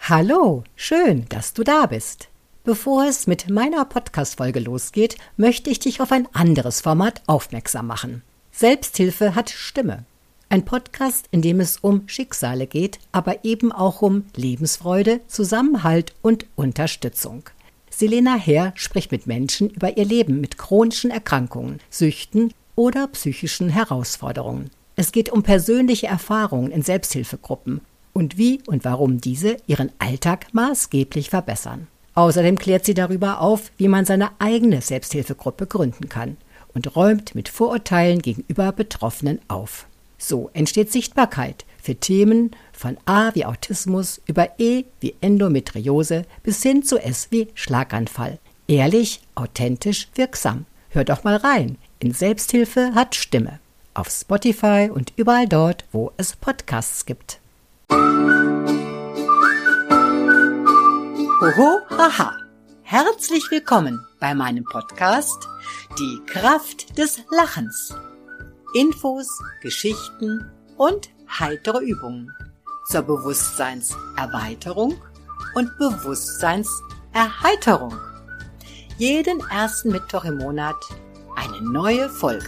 Hallo, schön, dass du da bist. Bevor es mit meiner Podcast-Folge losgeht, möchte ich dich auf ein anderes Format aufmerksam machen. Selbsthilfe hat Stimme. Ein Podcast, in dem es um Schicksale geht, aber eben auch um Lebensfreude, Zusammenhalt und Unterstützung. Selena Herr spricht mit Menschen über ihr Leben mit chronischen Erkrankungen, Süchten oder psychischen Herausforderungen. Es geht um persönliche Erfahrungen in Selbsthilfegruppen und wie und warum diese ihren Alltag maßgeblich verbessern. Außerdem klärt sie darüber auf, wie man seine eigene Selbsthilfegruppe gründen kann und räumt mit Vorurteilen gegenüber Betroffenen auf. So entsteht Sichtbarkeit für Themen von A wie Autismus über E wie Endometriose bis hin zu S wie Schlaganfall. Ehrlich, authentisch, wirksam. Hör doch mal rein in Selbsthilfe hat Stimme. Auf Spotify und überall dort, wo es Podcasts gibt. Hoho, haha. Herzlich willkommen bei meinem Podcast Die Kraft des Lachens. Infos, Geschichten und heitere Übungen zur Bewusstseinserweiterung und Bewusstseinserheiterung. Jeden ersten Mittwoch im Monat eine neue Folge.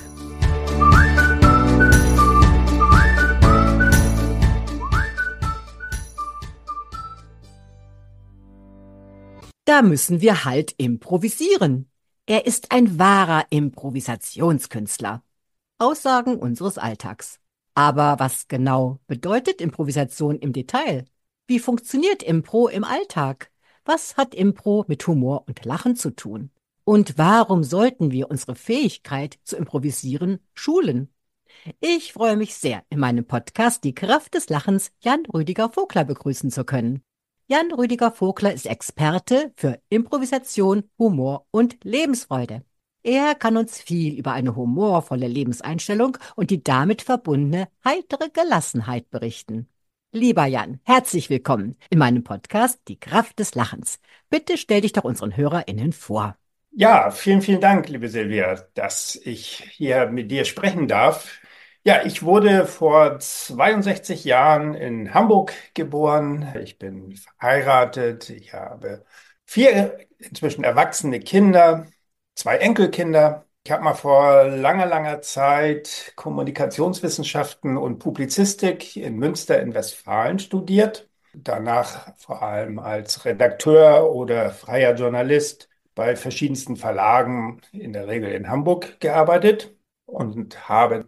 Da müssen wir halt improvisieren. Er ist ein wahrer Improvisationskünstler. Aussagen unseres Alltags. Aber was genau bedeutet Improvisation im Detail? Wie funktioniert Impro im Alltag? Was hat Impro mit Humor und Lachen zu tun? Und warum sollten wir unsere Fähigkeit zu improvisieren schulen? Ich freue mich sehr, in meinem Podcast Die Kraft des Lachens Jan Rüdiger Vogler begrüßen zu können. Jan Rüdiger Vogler ist Experte für Improvisation, Humor und Lebensfreude. Er kann uns viel über eine humorvolle Lebenseinstellung und die damit verbundene heitere Gelassenheit berichten. Lieber Jan, herzlich willkommen in meinem Podcast Die Kraft des Lachens. Bitte stell dich doch unseren HörerInnen vor. Ja, vielen, vielen Dank, liebe Silvia, dass ich hier mit dir sprechen darf. Ja, ich wurde vor 62 Jahren in Hamburg geboren. Ich bin verheiratet. Ich habe 4 inzwischen erwachsene Kinder, 2 Enkelkinder. Ich habe mal vor langer, langer Zeit Kommunikationswissenschaften und Publizistik in Münster in Westfalen studiert. Danach vor allem als Redakteur oder freier Journalist bei verschiedensten Verlagen, in der Regel in Hamburg, gearbeitet und habe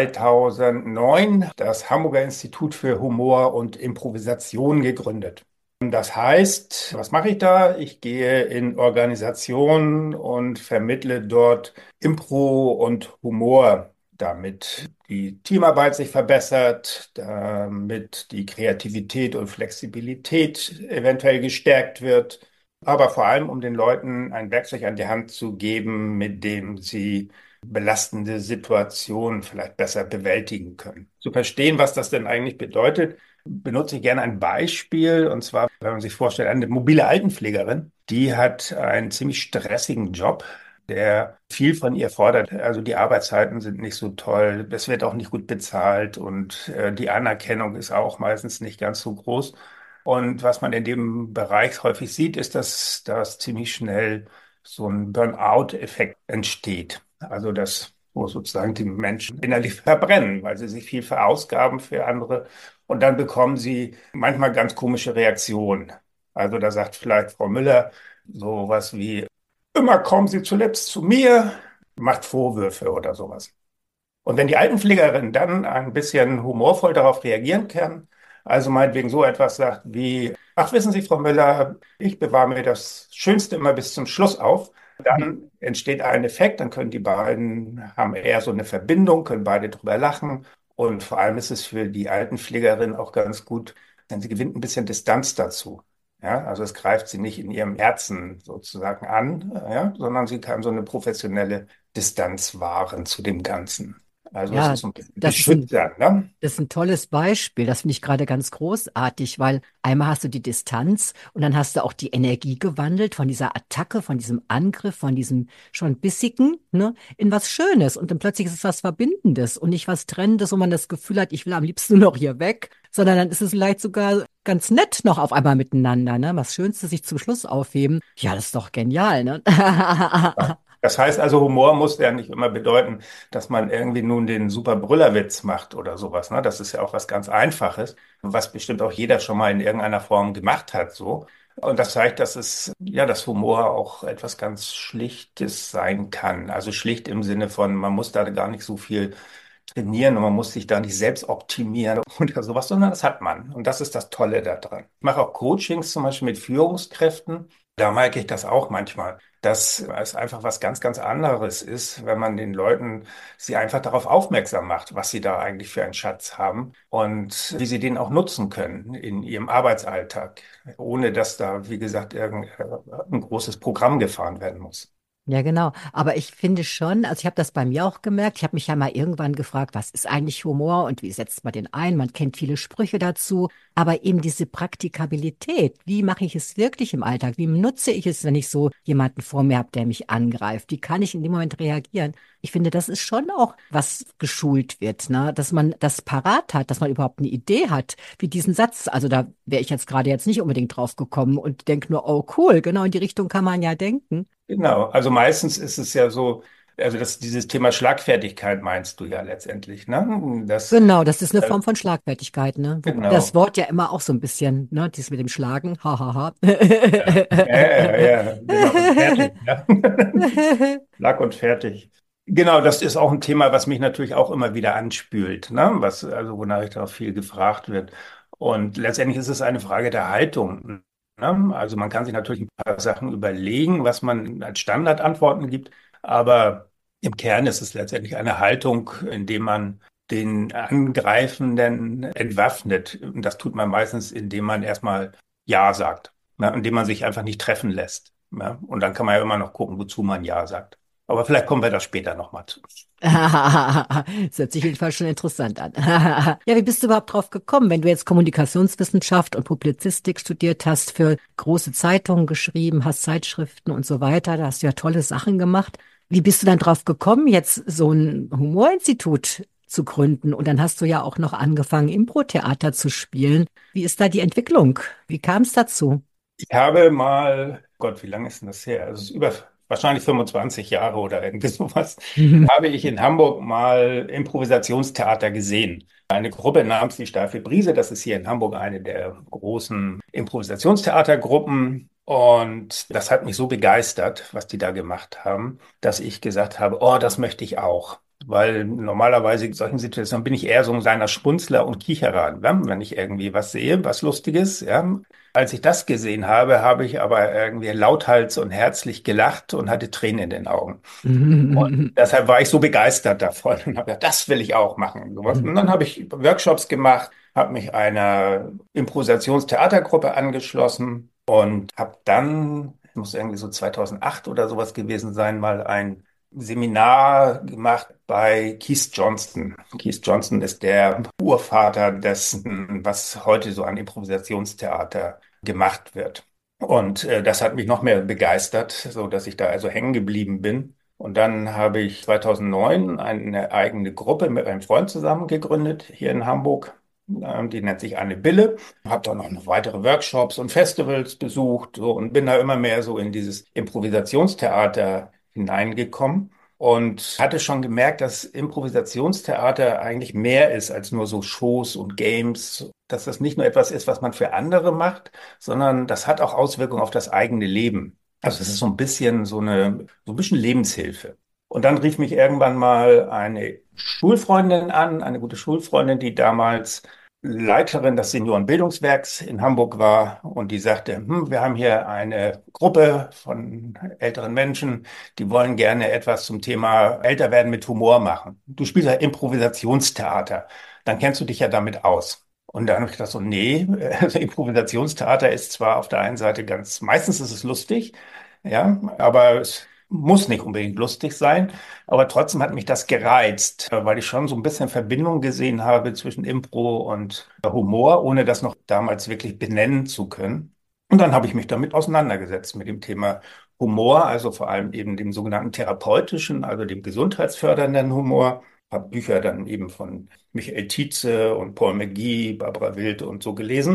2009 das Hamburger Institut für Humor und Improvisation gegründet. Das heißt, was mache ich da? Ich gehe in Organisationen und vermittle dort Impro und Humor, damit die Teamarbeit sich verbessert, damit die Kreativität und Flexibilität eventuell gestärkt wird, aber vor allem, um den Leuten ein Werkzeug an die Hand zu geben, mit dem sie belastende Situationen vielleicht besser bewältigen können. Zu verstehen, was das denn eigentlich bedeutet, benutze ich gerne ein Beispiel. Und zwar, wenn man sich vorstellt, eine mobile Altenpflegerin, die hat einen ziemlich stressigen Job, der viel von ihr fordert. Also die Arbeitszeiten sind nicht so toll, es wird auch nicht gut bezahlt und die Anerkennung ist auch meistens nicht ganz so groß. Und was man in dem Bereich häufig sieht, ist, dass ziemlich schnell so ein Burnout-Effekt entsteht. Also wo sozusagen die Menschen innerlich verbrennen, weil sie sich viel verausgaben für andere. Und dann bekommen sie manchmal ganz komische Reaktionen. Also da sagt vielleicht Frau Müller sowas wie, immer kommen Sie zuletzt zu mir, macht Vorwürfe oder sowas. Und wenn die Altenpflegerin dann ein bisschen humorvoll darauf reagieren kann, also meinetwegen so etwas sagt wie, ach, wissen Sie, Frau Müller, ich bewahre mir das Schönste immer bis zum Schluss auf, dann entsteht ein Effekt, dann können die beiden, haben eher so eine Verbindung, können beide drüber lachen. Und vor allem ist es für die Altenpflegerin auch ganz gut, denn sie gewinnt ein bisschen Distanz dazu. Ja, also es greift sie nicht in ihrem Herzen sozusagen an, ja, sondern sie kann so eine professionelle Distanz wahren zu dem Ganzen. Also es ist Ja, so ein bisschen das ist ein beschützend, ne? Das ist ein tolles Beispiel. Das finde ich gerade ganz großartig, weil einmal hast du die Distanz und dann hast du auch die Energie gewandelt von dieser Attacke, von diesem Angriff, von diesem schon bissigen, ne, in was Schönes. Und dann plötzlich ist es was Verbindendes und nicht was Trennendes, wo man das Gefühl hat, ich will am liebsten nur noch hier weg, sondern dann ist es vielleicht sogar ganz nett noch auf einmal miteinander, ne? Was Schönste sich zum Schluss aufheben. Ja, das ist doch genial, ne? Ja. Das heißt also, Humor muss ja nicht immer bedeuten, dass man irgendwie nun den super Brüllerwitz macht oder sowas, ne? Das ist ja auch was ganz Einfaches, was bestimmt auch jeder schon mal in irgendeiner Form gemacht hat, so. Und das zeigt, dass ja, dass Humor auch etwas ganz Schlichtes sein kann. Also schlicht im Sinne von, man muss da gar nicht so viel trainieren und man muss sich da nicht selbst optimieren oder sowas, sondern das hat man. Und das ist das Tolle daran. Ich mache auch Coachings zum Beispiel mit Führungskräften. Da merke ich das auch manchmal, dass es einfach was ganz, ganz anderes ist, wenn man den Leuten sie einfach darauf aufmerksam macht, was sie da eigentlich für einen Schatz haben und wie sie den auch nutzen können in ihrem Arbeitsalltag, ohne dass da, wie gesagt, ein großes Programm gefahren werden muss. Ja, genau. Aber ich finde schon, also ich habe das bei mir auch gemerkt, ich habe mich ja mal irgendwann gefragt, was ist eigentlich Humor und wie setzt man den ein? Man kennt viele Sprüche dazu, aber eben diese Praktikabilität, wie mache ich es wirklich im Alltag? Wie nutze ich es, wenn ich so jemanden vor mir habe, der mich angreift? Wie kann ich in dem Moment reagieren? Ich finde, das ist schon auch, was geschult wird, ne? Dass man das parat hat, dass man überhaupt eine Idee hat, wie diesen Satz. Also da wäre ich jetzt gerade jetzt nicht unbedingt drauf gekommen und denke nur, oh cool, genau in die Richtung kann man ja denken. Genau, also meistens ist es ja so, also dieses Thema Schlagfertigkeit meinst du ja letztendlich, ne? Genau, das ist eine Äh, Form von Schlagfertigkeit, ne? Wobei das genau. Wort ja immer auch so ein bisschen, ne, dies mit dem Schlagen, hahaha. Ja, genau. Und fertig, ja. Schlag und fertig. Genau, das ist auch ein Thema, was mich natürlich auch immer wieder anspült, ne? Also wonach ich da auch viel gefragt wird. Und letztendlich ist es eine Frage der Haltung. Ne? Also man kann sich natürlich ein paar Sachen überlegen, was man als Standardantworten gibt, aber im Kern ist es letztendlich eine Haltung, indem man den Angreifenden entwaffnet. Und das tut man meistens, indem man erstmal Ja sagt, ne? Indem man sich einfach nicht treffen lässt. Ja? Und dann kann man ja immer noch gucken, wozu man Ja sagt. Aber vielleicht kommen wir da später nochmal zu. Das hört sich jedenfalls schon interessant an. Ja, wie bist du überhaupt drauf gekommen, wenn du jetzt Kommunikationswissenschaft und Publizistik studiert hast, für große Zeitungen geschrieben hast, Zeitschriften und so weiter, da hast du ja tolle Sachen gemacht. Wie bist du dann drauf gekommen, jetzt so ein Humorinstitut zu gründen? Und dann hast du ja auch noch angefangen, Impro-Theater zu spielen. Wie ist da die Entwicklung? Wie kam es dazu? Ich habe mal, Gott, wie lange ist denn das her? Also es ist über wahrscheinlich 25 Jahre oder irgendwie sowas, habe ich in Hamburg mal Improvisationstheater gesehen. Eine Gruppe namens die Steife Brise, das ist hier in Hamburg eine der großen Improvisationstheatergruppen. Und das hat mich so begeistert, was die da gemacht haben, dass ich gesagt habe, oh, das möchte ich auch. Weil normalerweise in solchen Situationen bin ich eher so ein kleiner Spunzler und Kicherer, ne? Wenn ich irgendwie was sehe, was Lustiges, ja. Als ich das gesehen habe, habe ich aber irgendwie lauthals und herzlich gelacht und hatte Tränen in den Augen. Und deshalb war ich so begeistert davon und habe gedacht, das will ich auch machen. Sowas. Und dann habe ich Workshops gemacht, habe mich einer Improvisationstheatergruppe angeschlossen und habe dann, es muss irgendwie so 2008 oder sowas gewesen sein, mal ein Seminar gemacht bei Keith Johnston. Keith Johnston ist der Urvater dessen, was heute so an Improvisationstheater gemacht wird. Und das hat mich noch mehr begeistert, so dass ich da also hängen geblieben bin. Und dann habe ich 2009 eine eigene Gruppe mit einem Freund zusammen gegründet hier in Hamburg. Die nennt sich Anne Bille. Habe dann noch weitere Workshops und Festivals besucht so, und bin da immer mehr so in dieses Improvisationstheater hineingekommen und hatte schon gemerkt, dass Improvisationstheater eigentlich mehr ist als nur so Shows und Games, dass das nicht nur etwas ist, was man für andere macht, sondern das hat auch Auswirkungen auf das eigene Leben. Also es ist so ein bisschen so ein bisschen Lebenshilfe. Und dann rief mich irgendwann mal eine Schulfreundin an, eine gute Schulfreundin, die damals Leiterin des Seniorenbildungswerks in Hamburg war, und die sagte, wir haben hier eine Gruppe von älteren Menschen, die wollen gerne etwas zum Thema Älterwerden mit Humor machen. Du spielst ja Improvisationstheater, dann kennst du dich ja damit aus. Und dann habe ich gedacht so, nee, also Improvisationstheater ist zwar auf der einen Seite meistens ist es lustig, ja, aber es muss nicht unbedingt lustig sein. Aber trotzdem hat mich das gereizt, weil ich schon so ein bisschen Verbindung gesehen habe zwischen Impro und Humor, ohne das noch damals wirklich benennen zu können. Und dann habe ich mich damit auseinandergesetzt mit dem Thema Humor, also vor allem eben dem sogenannten therapeutischen, also dem gesundheitsfördernden Humor. Habe Bücher dann eben von Michael Tietze und Paul McGee, Barbara Wild und so gelesen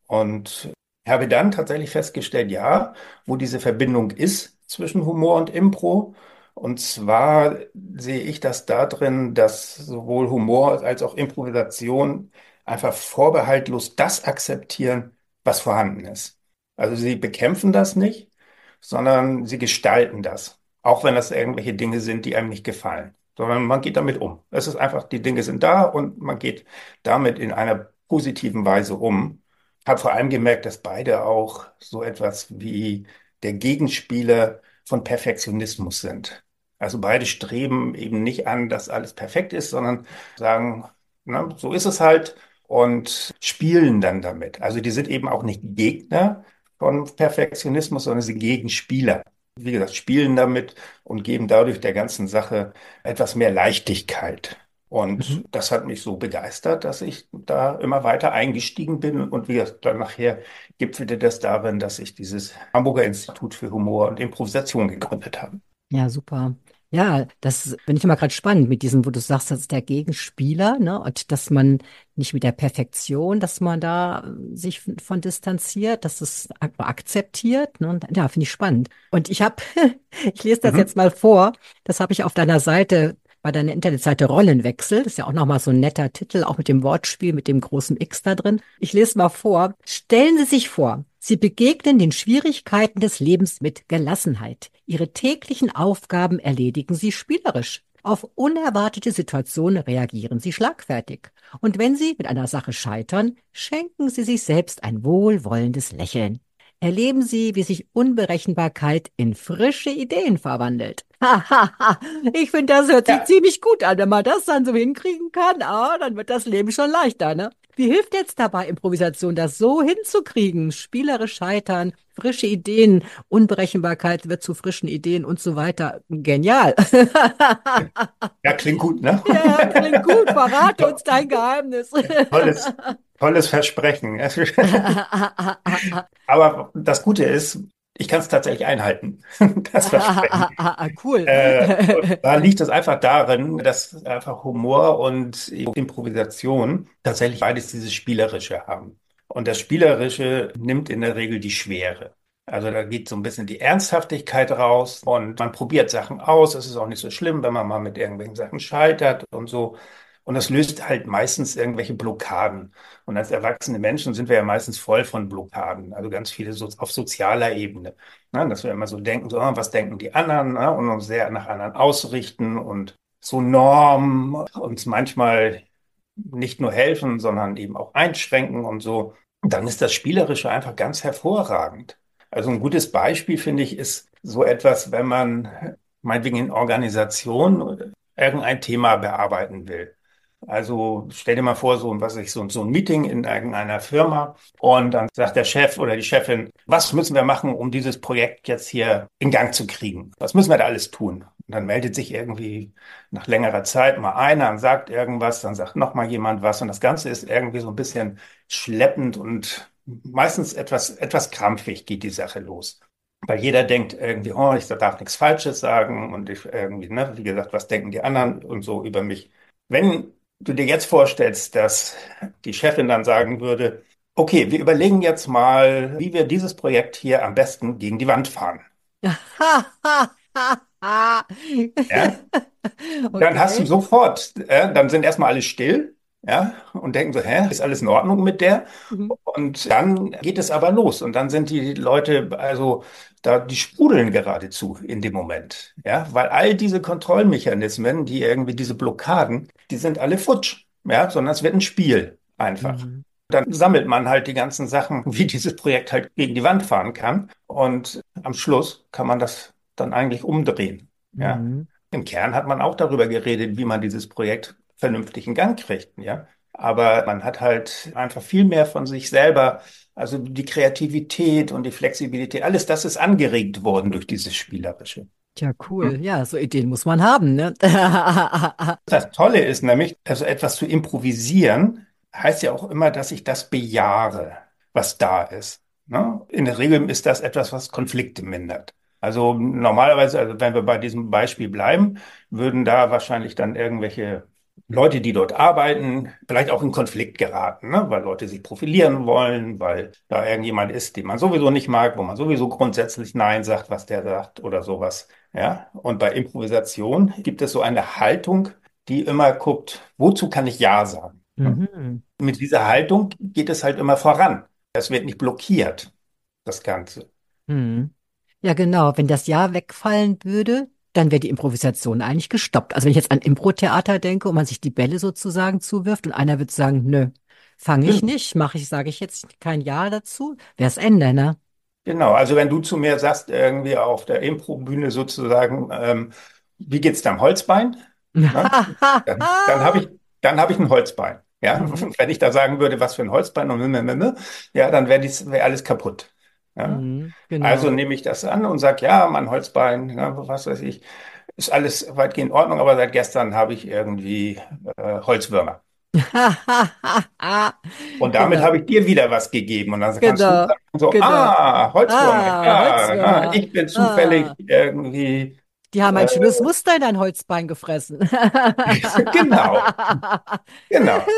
Und habe dann tatsächlich festgestellt, ja, wo diese Verbindung ist zwischen Humor und Impro. Und zwar sehe ich das darin, dass sowohl Humor als auch Improvisation einfach vorbehaltlos das akzeptieren, was vorhanden ist. Also sie bekämpfen das nicht, sondern sie gestalten das. Auch wenn das irgendwelche Dinge sind, die einem nicht gefallen, sondern man geht damit um. Es ist einfach, die Dinge sind da und man geht damit in einer positiven Weise um. Habe vor allem gemerkt, dass beide auch so etwas wie der Gegenspieler von Perfektionismus sind. Also beide streben eben nicht an, dass alles perfekt ist, sondern sagen, na, so ist es halt und spielen dann damit. Also die sind eben auch nicht Gegner von Perfektionismus, sondern sie Gegenspieler. Wie gesagt, spielen damit und geben dadurch der ganzen Sache etwas mehr Leichtigkeit. Und Mhm. das hat mich so begeistert, dass ich da immer weiter eingestiegen bin. Und wie gesagt, dann nachher gipfelte das darin, dass ich dieses Hamburger Institut für Humor und Improvisation gegründet habe. Ja, super. Ja, das finde ich immer gerade spannend mit diesem, wo du sagst, das ist der Gegenspieler, ne? Und dass man nicht mit der Perfektion, dass man da sich von distanziert, dass es akzeptiert, ne? Und, ja, finde ich spannend. Und ich habe, ich lese das Mhm. jetzt mal vor, das habe ich auf deiner Seite, bei deiner Internetseite Rollenwechsel, das ist ja auch nochmal so ein netter Titel, auch mit dem Wortspiel, mit dem großen X da drin. Ich lese mal vor. Stellen Sie sich vor, Sie begegnen den Schwierigkeiten des Lebens mit Gelassenheit. Ihre täglichen Aufgaben erledigen Sie spielerisch. Auf unerwartete Situationen reagieren Sie schlagfertig. Und wenn Sie mit einer Sache scheitern, schenken Sie sich selbst ein wohlwollendes Lächeln. Erleben Sie, wie sich Unberechenbarkeit in frische Ideen verwandelt. Ich finde, das hört sich Ja, ziemlich gut an. Wenn man das dann so hinkriegen kann, dann wird das Leben schon leichter, ne? Wie hilft jetzt dabei Improvisation, das so hinzukriegen? Spielerisch scheitern, frische Ideen, Unberechenbarkeit wird zu frischen Ideen und so weiter. Genial. ja, klingt gut, ne? Ja, klingt gut. Verrate uns dein Geheimnis. Tolles, tolles Versprechen. Aber das Gute ist, ich kann es tatsächlich einhalten, das Versprechen. Cool. Und da liegt es einfach darin, dass einfach Humor und Improvisation tatsächlich beides dieses Spielerische haben. Und das Spielerische nimmt in der Regel die Schwere. Also da geht so ein bisschen die Ernsthaftigkeit raus und man probiert Sachen aus. Es ist auch nicht so schlimm, wenn man mal mit irgendwelchen Sachen scheitert und so. Und das löst halt meistens irgendwelche Blockaden. Und als erwachsene Menschen sind wir ja meistens voll von Blockaden. Also ganz viele so auf sozialer Ebene. Ne? Dass wir immer so denken, so, was denken die anderen, ne? Und uns sehr nach anderen ausrichten und so Normen uns manchmal nicht nur helfen, sondern eben auch einschränken und so. Dann ist das Spielerische einfach ganz hervorragend. Also ein gutes Beispiel, finde ich, ist so etwas, wenn man meinetwegen in Organisation irgendein Thema bearbeiten will. Also stell dir mal vor, so ein Meeting in irgendeiner Firma und dann sagt der Chef oder die Chefin, was müssen wir machen, um dieses Projekt jetzt hier in Gang zu kriegen? Was müssen wir da alles tun? Und dann meldet sich irgendwie nach längerer Zeit mal einer und sagt irgendwas, dann sagt noch mal jemand was und das Ganze ist irgendwie so ein bisschen schleppend und meistens etwas krampfig geht die Sache los. Weil jeder denkt irgendwie, oh, ich darf nichts Falsches sagen und ich irgendwie, ne, wie gesagt, was denken die anderen und so über mich. Wenn du dir jetzt vorstellst, dass die Chefin dann sagen würde, okay, wir überlegen jetzt mal, wie wir dieses Projekt hier am besten gegen die Wand fahren. Ja? Dann hast du Okay. sofort, dann sind erstmal alle still, ja, und denken so, hä, ist alles in Ordnung mit der? Mhm. Und dann geht es aber los und dann sind die Leute, also da, die sprudeln geradezu in dem Moment, ja, weil all diese Kontrollmechanismen, die irgendwie diese Blockaden, die sind alle futsch, ja, sondern es wird ein Spiel einfach. Mhm. Dann sammelt man halt die ganzen Sachen, wie dieses Projekt halt gegen die Wand fahren kann und am Schluss kann man das dann eigentlich umdrehen, ja. Mhm. Im Kern hat man auch darüber geredet, wie man dieses Projekt vernünftig in Gang kriegt, ja. Aber man hat halt einfach viel mehr von sich selber, also die Kreativität und die Flexibilität, alles das ist angeregt worden durch dieses Spielerische. Tja, Hm? cool. Ja, so Ideen muss man haben, ne? Das Tolle ist nämlich, also etwas zu improvisieren, heißt ja auch immer, dass ich das bejahre, was da ist. Ne? In der Regel ist das etwas, was Konflikte mindert. Also normalerweise, also wenn wir bei diesem Beispiel bleiben, würden da wahrscheinlich dann irgendwelche Leute, die dort arbeiten, vielleicht auch in Konflikt geraten, ne? Weil Leute sich profilieren wollen, weil da irgendjemand ist, den man sowieso nicht mag, wo man sowieso grundsätzlich Nein sagt, was der sagt oder sowas. Ja, und bei Improvisation gibt es so eine Haltung, die immer guckt, wozu kann ich Ja sagen? Ne? Mhm. Mit dieser Haltung geht es halt immer voran. Es wird nicht blockiert, das Ganze. Mhm. Ja, genau. Wenn das Ja wegfallen würde, dann wäre die Improvisation eigentlich gestoppt. Also wenn ich jetzt an Impro-Theater denke und man sich die Bälle sozusagen zuwirft und einer wird sagen, nö, fange ich Genau. nicht, mache ich, sage ich jetzt kein Ja dazu, wär's Ende, ne? Genau, also wenn du zu mir sagst, irgendwie auf der Impro-Bühne sozusagen, wie geht's deinem Holzbein? Ne? Dann habe ich ein Holzbein. Ja, Mhm. wenn ich da sagen würde, was für ein Holzbein ja, dann wär alles kaputt. Ja? Mhm. Also Genau. nehme ich das an und sage, ja, mein Holzbein, ja, was weiß ich, ist alles weitgehend in Ordnung, aber seit gestern habe ich irgendwie Holzwürmer. Und damit Genau, habe ich dir wieder was gegeben. Und dann kannst du genau, sagen so, genau. Holzwürmer, Ah, ja, na, Holzwürmer. ich bin zufällig Ah, irgendwie, die haben ein äh, schönes Muster in dein Holzbein gefressen. genau, genau.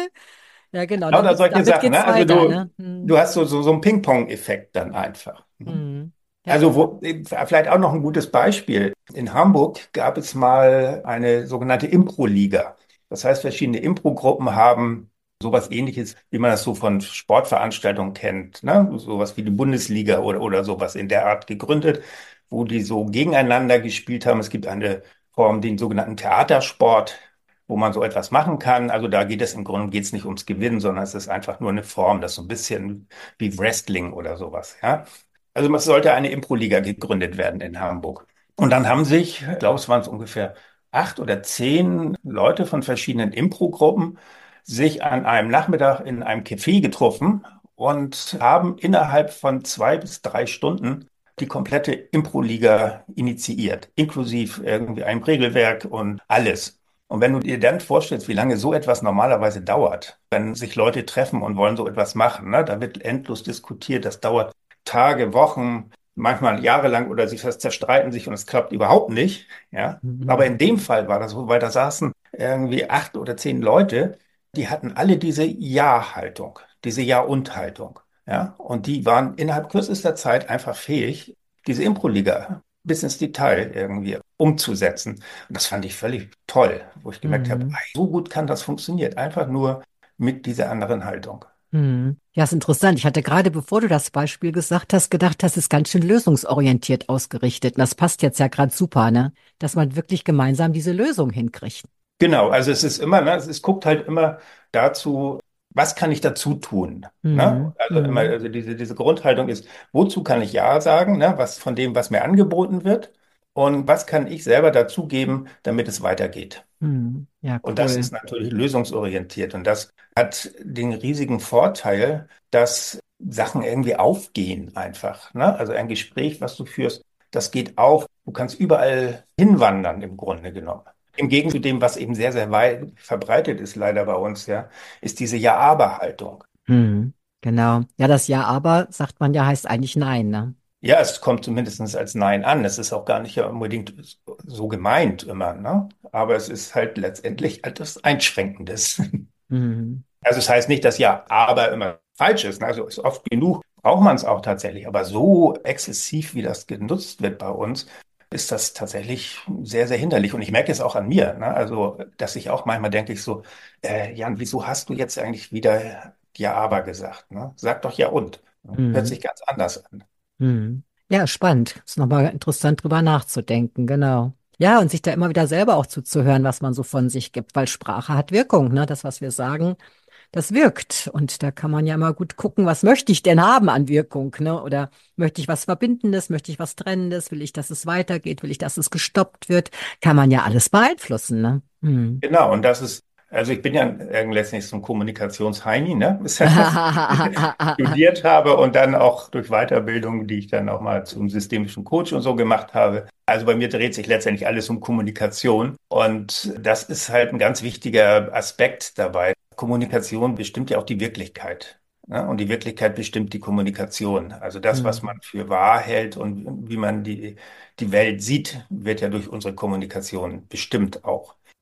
Ja, genau, Lauter solche damit Sachen, geht's ne? Also weiter, ne? du hast so einen Ping-Pong-Effekt dann einfach. Ne? Hm. Ja, Also vielleicht auch noch ein gutes Beispiel. In Hamburg gab es mal eine sogenannte Impro-Liga. Das heißt, verschiedene Impro-Gruppen haben sowas Ähnliches, wie man das so von Sportveranstaltungen kennt, ne? Sowas wie die Bundesliga oder sowas in der Art gegründet, wo die so gegeneinander gespielt haben. Es gibt eine Form, den sogenannten Theatersport, wo man so etwas machen kann. Also da geht es im Grunde geht's nicht ums Gewinnen, sondern es ist einfach nur eine Form, das ist so ein bisschen wie Wrestling oder sowas, ja. Also es sollte eine Impro-Liga gegründet werden in Hamburg. Und dann haben sich, ich glaube, es waren so ungefähr 8 oder 10 Leute von verschiedenen Impro-Gruppen sich an einem Nachmittag in einem Café getroffen und haben innerhalb von 2 bis 3 Stunden die komplette Impro-Liga initiiert, inklusive irgendwie einem Regelwerk und alles. Und wenn du dir dann vorstellst, wie lange so etwas normalerweise dauert, wenn sich Leute treffen und wollen so etwas machen, ne, da wird endlos diskutiert, das dauert Tage, Wochen, manchmal jahrelang oder sie fast zerstreiten sich und es klappt überhaupt nicht. Ja, aber in dem Fall war das so, weil da saßen irgendwie 8 oder 10 Leute, die hatten alle diese Ja-Haltung, diese Ja-und-Haltung. Ja, und die waren innerhalb kürzester Zeit einfach fähig, diese Impro-Liga bis ins Detail irgendwie umzusetzen. Und das fand ich völlig toll, wo ich gemerkt habe, hm. so gut kann das funktionieren, einfach nur mit dieser anderen Haltung. Hm. Ja, ist interessant. Ich hatte gerade, bevor du das Beispiel gesagt hast, gedacht, das ist ganz schön lösungsorientiert ausgerichtet. Und das passt jetzt ja gerade super, ne? Dass man wirklich gemeinsam diese Lösung hinkriegt. Genau, also es ist immer, ne, es guckt halt immer dazu, was kann ich dazu tun? Ne? Hm. Also immer, Hm. also diese Grundhaltung ist, wozu kann ich Ja sagen, ne? Was von dem, was mir angeboten wird, und was kann ich selber dazugeben, damit es weitergeht? Hm. Ja, Und das cool. ist natürlich lösungsorientiert. Und das hat den riesigen Vorteil, dass Sachen irgendwie aufgehen einfach. Ne? Also ein Gespräch, was du führst, das geht auf. Du kannst überall hinwandern im Grunde genommen. Im Gegensatz zu dem, was eben sehr, sehr weit verbreitet ist, leider bei uns, ja, ist diese Ja-Aber-Haltung. Hm. Genau. Ja, das Ja, aber, sagt man ja, heißt eigentlich Nein, ne? Ja, es kommt zumindest als Nein an. Es ist auch gar nicht ja unbedingt so gemeint immer, ne? Aber es ist halt letztendlich etwas Einschränkendes. Hm. Also es heißt nicht, dass ja aber immer falsch ist. Ne? Also ist oft genug braucht man es auch tatsächlich. Aber so exzessiv, wie das genutzt wird bei uns, ist das tatsächlich sehr, sehr hinderlich. Und ich merke es auch an mir. Ne? Also, dass ich auch manchmal denke ich so, Jan, wieso hast du jetzt eigentlich wieder ja aber gesagt? Ne? Sag doch ja und. Ne? Hört Hm. sich ganz anders an. Hm. Ja, spannend. Ist nochmal interessant drüber nachzudenken, genau. Ja, und sich da immer wieder selber auch zuzuhören, was man so von sich gibt, weil Sprache hat Wirkung, ne? Das, was wir sagen, das wirkt. Und da kann man ja immer gut gucken, was möchte ich denn haben an Wirkung, ne? Oder möchte ich was Verbindendes, möchte ich was Trennendes, will ich, dass es weitergeht, will ich, dass es gestoppt wird? Kann man ja alles beeinflussen, ne? Hm. Genau, und das ist, also ich bin ja letztlich so ein Kommunikationsheini, ne? Ist ja das, studiert habe und dann auch durch Weiterbildung, die ich dann auch mal zum systemischen Coach und so gemacht habe. Also bei mir dreht sich letztendlich alles um Kommunikation und das ist halt ein ganz wichtiger Aspekt dabei. Kommunikation bestimmt ja auch die Wirklichkeit. Ne? Und die Wirklichkeit bestimmt die Kommunikation. Also das, was man Hm. für wahr hält und wie man die Welt sieht, wird ja durch unsere Kommunikation bestimmt auch.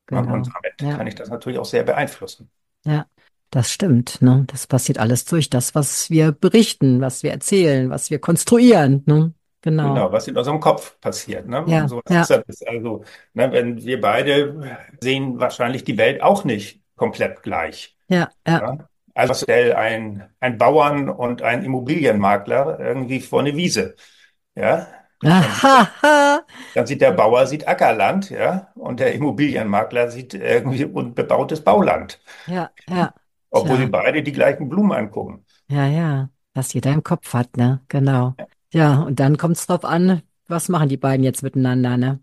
Ne? Und genau. damit Ja, kann ich das natürlich auch sehr beeinflussen. ja, das stimmt, ne? Das passiert alles durch das, was wir berichten, was wir erzählen, was wir konstruieren, ne? Genau. Genau, was in unserem Kopf passiert. Ne? Ja, So was ja, ist das. Also, ne, wenn wir beide sehen wahrscheinlich die Welt auch nicht komplett gleich. ja, ja. Ja? Also stell ein Bauern und ein Immobilienmakler irgendwie vor eine Wiese. Ja? Dann sieht, Aha, ha. dann sieht der Bauer sieht Ackerland, ja, und der Immobilienmakler sieht irgendwie unbebautes Bauland, Ja, ja. obwohl sie Tja, beide die gleichen Blumen angucken. ja, ja. Was jeder im Kopf hat, ne? Genau. Ja, und dann kommt es drauf an, was machen die beiden jetzt miteinander, ne?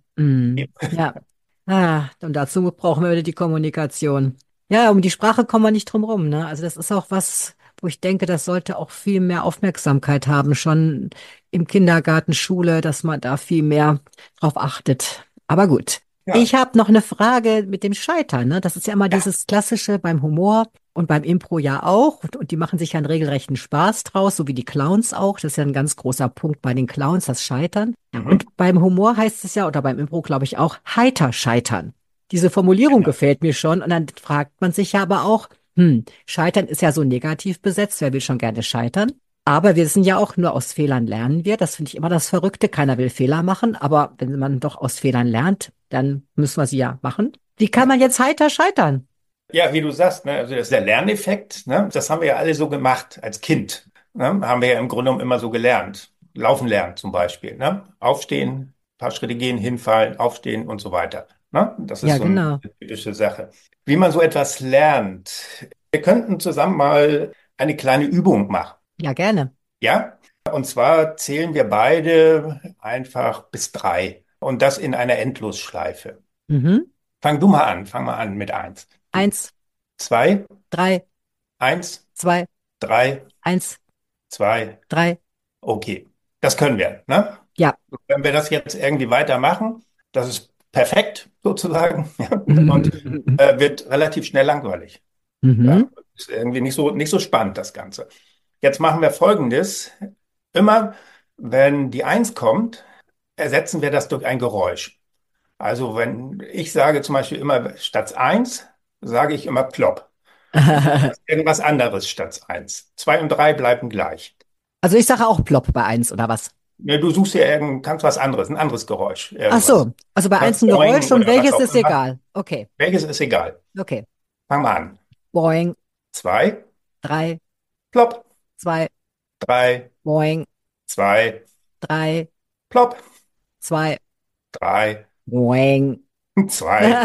Ja. Und dazu brauchen wir wieder die Kommunikation. Ja, um die Sprache kommen wir nicht drum rum, ne? Also das ist auch was, wo ich denke, das sollte auch viel mehr Aufmerksamkeit haben, schon im Kindergarten, Schule, dass man da viel mehr drauf achtet. Aber gut. Ja, Ich habe noch eine Frage mit dem Scheitern, ne? Das ist ja immer ja. dieses Klassische beim Humor und beim Impro ja auch. Und die machen sich ja einen regelrechten Spaß draus, so wie die Clowns auch. Das ist ja ein ganz großer Punkt bei den Clowns, das Scheitern. Mhm. Und beim Humor heißt es ja, oder beim Impro glaube ich auch, heiter scheitern. Diese Formulierung Genau. gefällt mir schon. Und dann fragt man sich ja aber auch, Scheitern ist ja so negativ besetzt. Wer will schon gerne scheitern? Aber wir wissen ja auch, nur aus Fehlern lernen wir. Das finde ich immer das Verrückte. Keiner will Fehler machen. Aber wenn man doch aus Fehlern lernt, dann müssen wir sie ja machen. Wie kann man jetzt heiter scheitern? Ja, wie du sagst, ne, also das ist der Lerneffekt, ne, das haben wir ja alle so gemacht als Kind. Ne, haben wir ja im Grunde genommen immer so gelernt. Laufen lernen zum Beispiel. Ne? Aufstehen, paar Schritte gehen, hinfallen, aufstehen und so weiter. Ne? Das ist Ja, so eine genau. typische Sache. Wie man so etwas lernt. Wir könnten zusammen mal eine kleine Übung machen. Ja, gerne. Ja? Und zwar zählen wir beide einfach bis 3. Und das in einer Endlosschleife. Mhm. Fang mal an mit 1. Du. 1, 2, 3, 1, 2, 3, 1, 2. 3. Okay. Das können wir, ne? Ja. Wenn wir das jetzt irgendwie weitermachen, das ist perfekt sozusagen, ja, und wird relativ schnell langweilig. Ja, Mhm. ist irgendwie nicht so spannend, das Ganze. Jetzt machen wir Folgendes. Immer, wenn die Eins kommt, ersetzen wir das durch ein Geräusch. Also wenn ich sage zum Beispiel immer statt eins, sage ich immer plopp. Und du sagst irgendwas anderes statt eins. 2 und 3 bleiben gleich. Also ich sage auch plopp bei 1 oder was? Ne, du suchst ja kannst was anderes, ein anderes Geräusch, Ach irgendwas. so, also bei 1 Kannst ein boing Geräusch und oder was welches auch ist immer. egal. Okay, Welches ist egal. okay. Fang mal an. Boing, 2, 3, plopp. 2, 3, boing, 2, 3, plopp. 2, 3, boing, 2.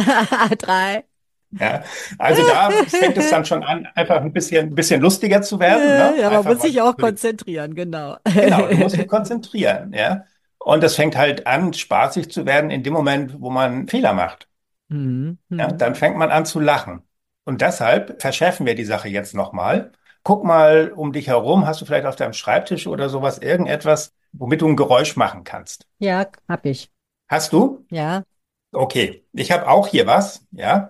3. Ja, also da fängt es dann schon an, einfach ein bisschen lustiger zu werden, ne? Ja, man Einfach muss weil sich auch konzentrieren, genau. genau, du musst dich konzentrieren, ja. Und es fängt halt an, spaßig zu werden in dem Moment, wo man einen Fehler macht. Mhm. Ja, Mhm. dann fängt man an zu lachen. Und deshalb verschärfen wir die Sache jetzt nochmal. Guck mal um dich herum, hast du vielleicht auf deinem Schreibtisch oder sowas irgendetwas, womit du ein Geräusch machen kannst? Ja, hab ich. Hast du? Ja. Okay, ich habe auch hier was, ja.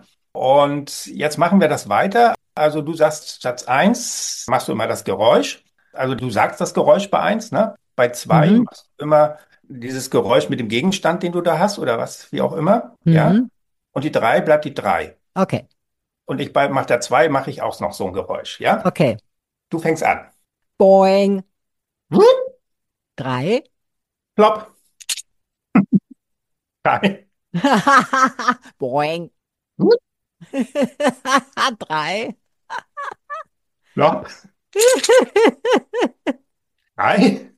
Und jetzt machen wir das weiter. Also du sagst statt eins machst du immer das Geräusch. Also du sagst das Geräusch bei eins, ne? Bei 2 Mhm. machst du immer dieses Geräusch mit dem Gegenstand, den du da hast oder was, wie auch immer, ja. Mhm. Und die 3 bleibt die 3. Okay, Und ich bei mach der 2 mache ich auch noch so ein Geräusch, ja. okay. Du fängst an. Boing, 3. Plopp, 3. Boing. 3. Plopp, 3.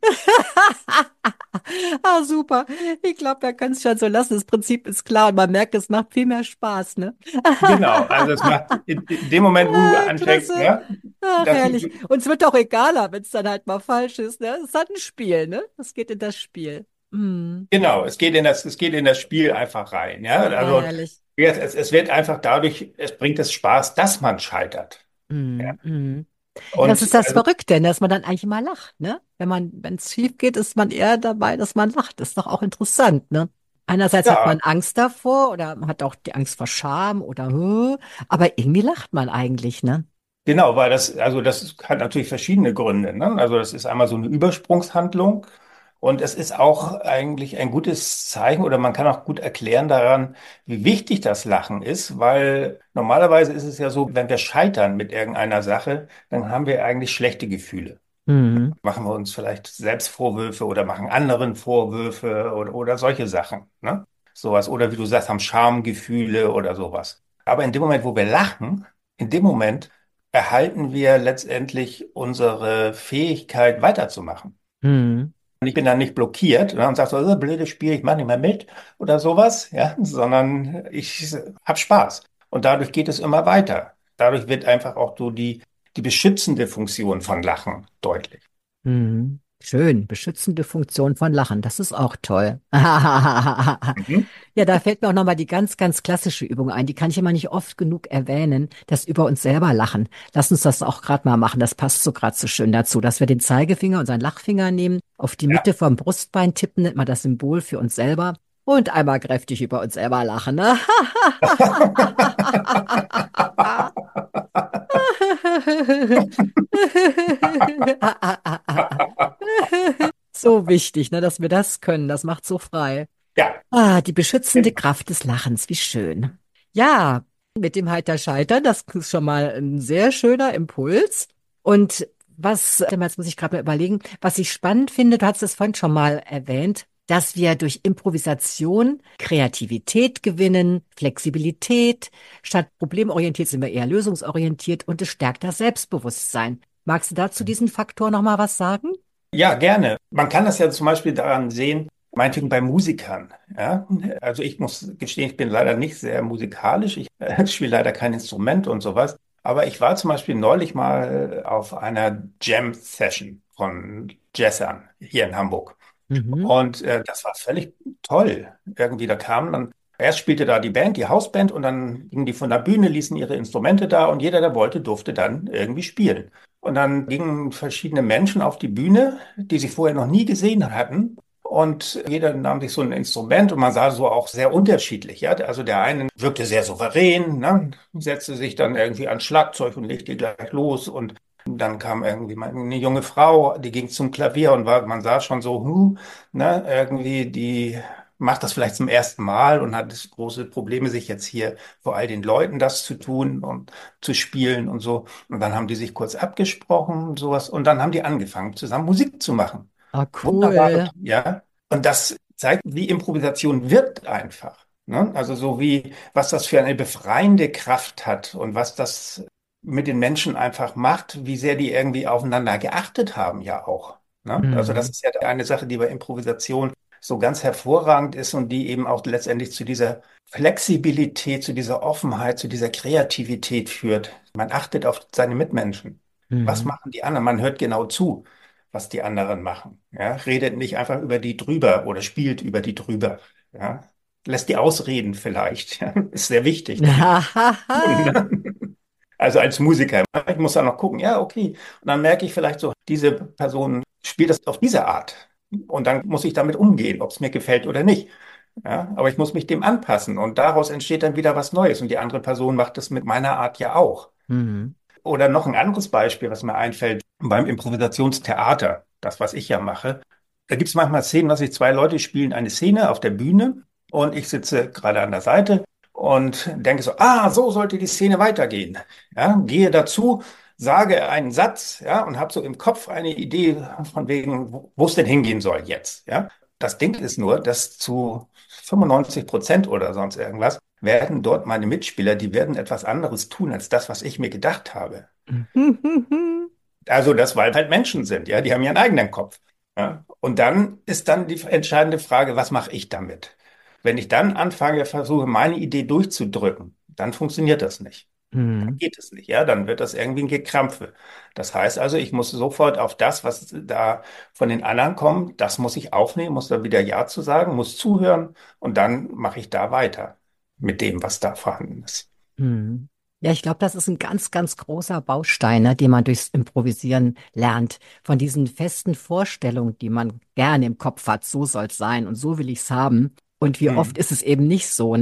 Ah, super. Ich glaube, wir können es schon so lassen. Das Prinzip ist klar und man merkt, es macht viel mehr Spaß, ne? Genau, also es macht in dem Moment, wo du Ah, anfängst, klasse. ne, Ach, dass herrlich. du, Und es wird auch egaler, wenn es dann halt mal falsch ist, ne? Es ist halt ein Spiel, ne? Es geht in das Spiel. Hm. genau, es geht in das Spiel einfach rein, ja. Ja, Also herrlich. es wird einfach dadurch, es bringt es Spaß, dass man scheitert. Ja. Hm, hm. Ja, das ist Und das also, Verrückte, ne? Dass man dann eigentlich mal lacht, ne? Wenn es schief geht, ist man eher dabei, dass man lacht. Das ist doch auch interessant, ne? Einerseits hat man ja, Angst davor oder man hat auch die Angst vor Scham oder, aber irgendwie lacht man eigentlich, ne? genau, weil das hat natürlich verschiedene Gründe, ne? Also das ist einmal so eine Übersprungshandlung. Und es ist auch eigentlich ein gutes Zeichen oder man kann auch gut erklären daran, wie wichtig das Lachen ist, weil normalerweise ist es ja so, wenn wir scheitern mit irgendeiner Sache, dann haben wir eigentlich schlechte Gefühle. Mhm. Machen wir uns vielleicht selbst Vorwürfe oder machen anderen Vorwürfe oder solche Sachen, ne? Sowas. Oder wie du sagst, haben Schamgefühle oder sowas. Aber in dem Moment, wo wir lachen, in dem Moment erhalten wir letztendlich unsere Fähigkeit weiterzumachen. Mhm. Und ich bin dann nicht blockiert, ne, und sage so, blödes Spiel, ich mache nicht mehr mit oder sowas, ja, sondern ich habe Spaß. Und dadurch geht es immer weiter. Dadurch wird einfach auch so die beschützende Funktion von Lachen deutlich. Mhm. Schön, beschützende Funktion von Lachen, das ist auch toll. Mhm. Ja, da fällt mir auch nochmal die ganz, ganz klassische Übung ein. Die kann ich immer nicht oft genug erwähnen, das über uns selber lachen. Lass uns das auch gerade mal machen. Das passt so gerade so schön dazu, dass wir den Zeigefinger, unseren Lachfinger nehmen, auf die Ja. Mitte vom Brustbein tippen, nennt man das Symbol für uns selber. Und einmal kräftig über uns selber lachen. Ne? So wichtig, ne, dass wir das können. Das macht so frei. Ja, Ah, die beschützende Kraft des Lachens, wie schön. Ja, mit dem Heiter Scheitern, das ist schon mal ein sehr schöner Impuls. Und warte mal, jetzt muss ich gerade mal überlegen, was ich spannend finde, du hast es vorhin schon mal erwähnt, dass wir durch Improvisation Kreativität gewinnen, Flexibilität. Statt problemorientiert sind wir eher lösungsorientiert und es stärkt das Selbstbewusstsein. Magst du dazu diesen Faktor noch mal was sagen? ja, gerne. Man kann das ja zum Beispiel daran sehen, meinetwegen bei Musikern. Ja? Also ich muss gestehen, ich bin leider nicht sehr musikalisch. Ich spiele leider kein Instrument und sowas. Aber ich war zum Beispiel neulich mal auf einer Jam-Session von Jazzern hier in Hamburg. Mhm. Und das war völlig toll. Irgendwie, da kamen dann, erst spielte da die Band, die Hausband, und dann gingen die von der Bühne, ließen ihre Instrumente da und jeder, der wollte, durfte dann irgendwie spielen. Und dann gingen verschiedene Menschen auf die Bühne, die sie vorher noch nie gesehen hatten. Und jeder nahm sich so ein Instrument und man sah so auch sehr unterschiedlich. Ja? Also der eine wirkte sehr souverän, ne? Setzte sich dann irgendwie ans Schlagzeug und legte gleich los. Und dann kam irgendwie mal eine junge Frau, die ging zum Klavier und man sah schon so, ne, irgendwie, die macht das vielleicht zum ersten Mal und hat große Probleme, sich jetzt hier vor all den Leuten das zu tun und zu spielen und so. Und dann haben die sich kurz abgesprochen, sowas, und dann haben die angefangen, zusammen Musik zu machen. Ah, Wunderbare, cool. ja. Und das zeigt, wie Improvisation wirkt einfach. Ne? Also so wie, was das für eine befreiende Kraft hat und was das mit den Menschen einfach macht, wie sehr die irgendwie aufeinander geachtet haben, ja auch. Ne? Also das Mhm. ist ja eine Sache, die bei Improvisation so ganz hervorragend ist und die eben auch letztendlich zu dieser Flexibilität, zu dieser Offenheit, zu dieser Kreativität führt. Man achtet auf seine Mitmenschen. Was Mhm. machen die anderen? Man hört genau zu, was die anderen machen. Ja, redet nicht einfach über die drüber oder spielt über die drüber. Ja, lässt die ausreden vielleicht. Ja, ist sehr wichtig, denke ich. Also als Musiker, ich muss dann noch gucken, ja, okay. Und dann merke ich vielleicht so, diese Person spielt das auf diese Art. Und dann muss ich damit umgehen, ob es mir gefällt oder nicht. Ja, aber ich muss mich dem anpassen und daraus entsteht dann wieder was Neues. Und die andere Person macht das mit meiner Art ja auch. Mhm. Oder noch ein anderes Beispiel, was mir einfällt, beim Improvisationstheater, das, was ich ja mache. Da gibt es manchmal Szenen, was ich zwei Leute spielen eine Szene auf der Bühne und ich sitze gerade an der Seite und denke so, so sollte die Szene weitergehen. Ja, gehe dazu, sage einen Satz, ja, und habe so im Kopf eine Idee von wegen, wo es denn hingehen soll jetzt. Ja, das Ding ist nur, dass zu 95% oder sonst irgendwas werden dort meine Mitspieler, die werden etwas anderes tun als das, was ich mir gedacht habe. Also das, weil halt Menschen sind, ja, die haben ihren eigenen Kopf. Ja? Und dann ist dann die entscheidende Frage, was mache ich damit? Wenn ich dann anfange, versuche, meine Idee durchzudrücken, dann funktioniert das nicht. Dann Mhm. geht es nicht, ja, dann wird das irgendwie ein Gekrampfe. Das heißt also, ich muss sofort auf das, was da von den anderen kommt, das muss ich aufnehmen, muss da wieder Ja zu sagen, muss zuhören und dann mache ich da weiter mit dem, was da vorhanden ist. Mhm. Ja, ich glaube, das ist ein ganz, ganz großer Baustein, ne, den man durchs Improvisieren lernt. Von diesen festen Vorstellungen, die man gerne im Kopf hat, so soll's sein und so will ich's haben. Und wie oft Mhm. ist es eben nicht so, ne?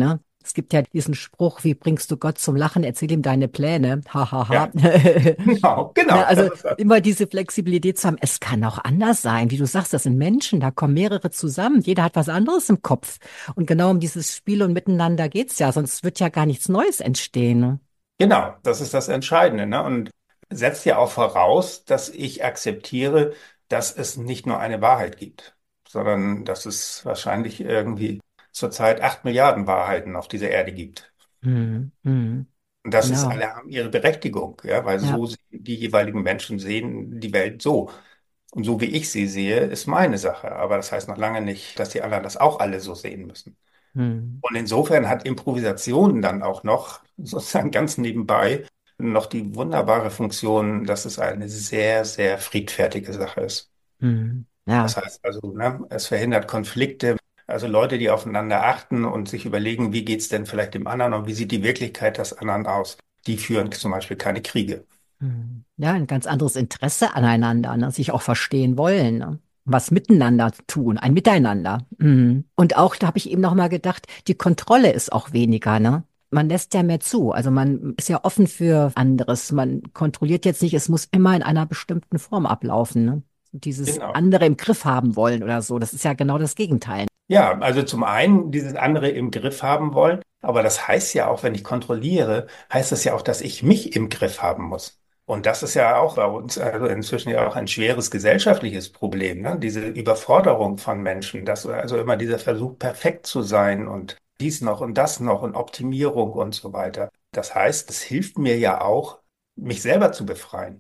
Es gibt ja diesen Spruch, wie bringst du Gott zum Lachen? Erzähl ihm deine Pläne. Ha, ha, ha. Ja, genau, Ne, genau. also Das ist das. immer diese Flexibilität zu haben. Es kann auch anders sein. Wie du sagst, das sind Menschen, da kommen mehrere zusammen. Jeder hat was anderes im Kopf. Und genau um dieses Spiel und Miteinander geht's ja. Sonst wird ja gar nichts Neues entstehen. Ne? Genau, das ist das Entscheidende, ne? Und setzt ja auch voraus, dass ich akzeptiere, dass es nicht nur eine Wahrheit gibt, sondern dass es wahrscheinlich irgendwie zurzeit 8 Milliarden Wahrheiten auf dieser Erde gibt. Hm, hm, Und das ist, genau. alle haben ihre Berechtigung, ja, weil Ja. so die jeweiligen Menschen sehen die Welt so. Und so wie ich sie sehe, ist meine Sache. Aber das heißt noch lange nicht, dass die anderen das auch alle so sehen müssen. Hm, Und insofern hat Improvisation dann auch noch, sozusagen ganz nebenbei, noch die wunderbare Funktion, dass es eine sehr, sehr friedfertige Sache ist. ja. Das heißt also, ne, es verhindert Konflikte. Also Leute, die aufeinander achten und sich überlegen, wie geht's denn vielleicht dem anderen und wie sieht die Wirklichkeit des anderen aus, die führen zum Beispiel keine Kriege. Ja, ein ganz anderes Interesse aneinander, ne? Sich auch verstehen wollen, ne? Was miteinander tun, ein Miteinander. Und auch, da habe ich eben noch mal gedacht, die Kontrolle ist auch weniger, ne? Man lässt ja mehr zu. Also man ist ja offen für anderes. Man kontrolliert jetzt nicht, es muss immer in einer bestimmten Form ablaufen, ne? Dieses Genau. andere im Griff haben wollen oder so, das ist ja genau das Gegenteil. Ja, also zum einen dieses andere im Griff haben wollen, aber das heißt ja auch, wenn ich kontrolliere, heißt das ja auch, dass ich mich im Griff haben muss. Und das ist ja auch bei uns also inzwischen ja auch ein schweres gesellschaftliches Problem, ne? Diese Überforderung von Menschen, dass also immer dieser Versuch, perfekt zu sein und dies noch und das noch und Optimierung und so weiter. Das heißt, es hilft mir ja auch, mich selber zu befreien.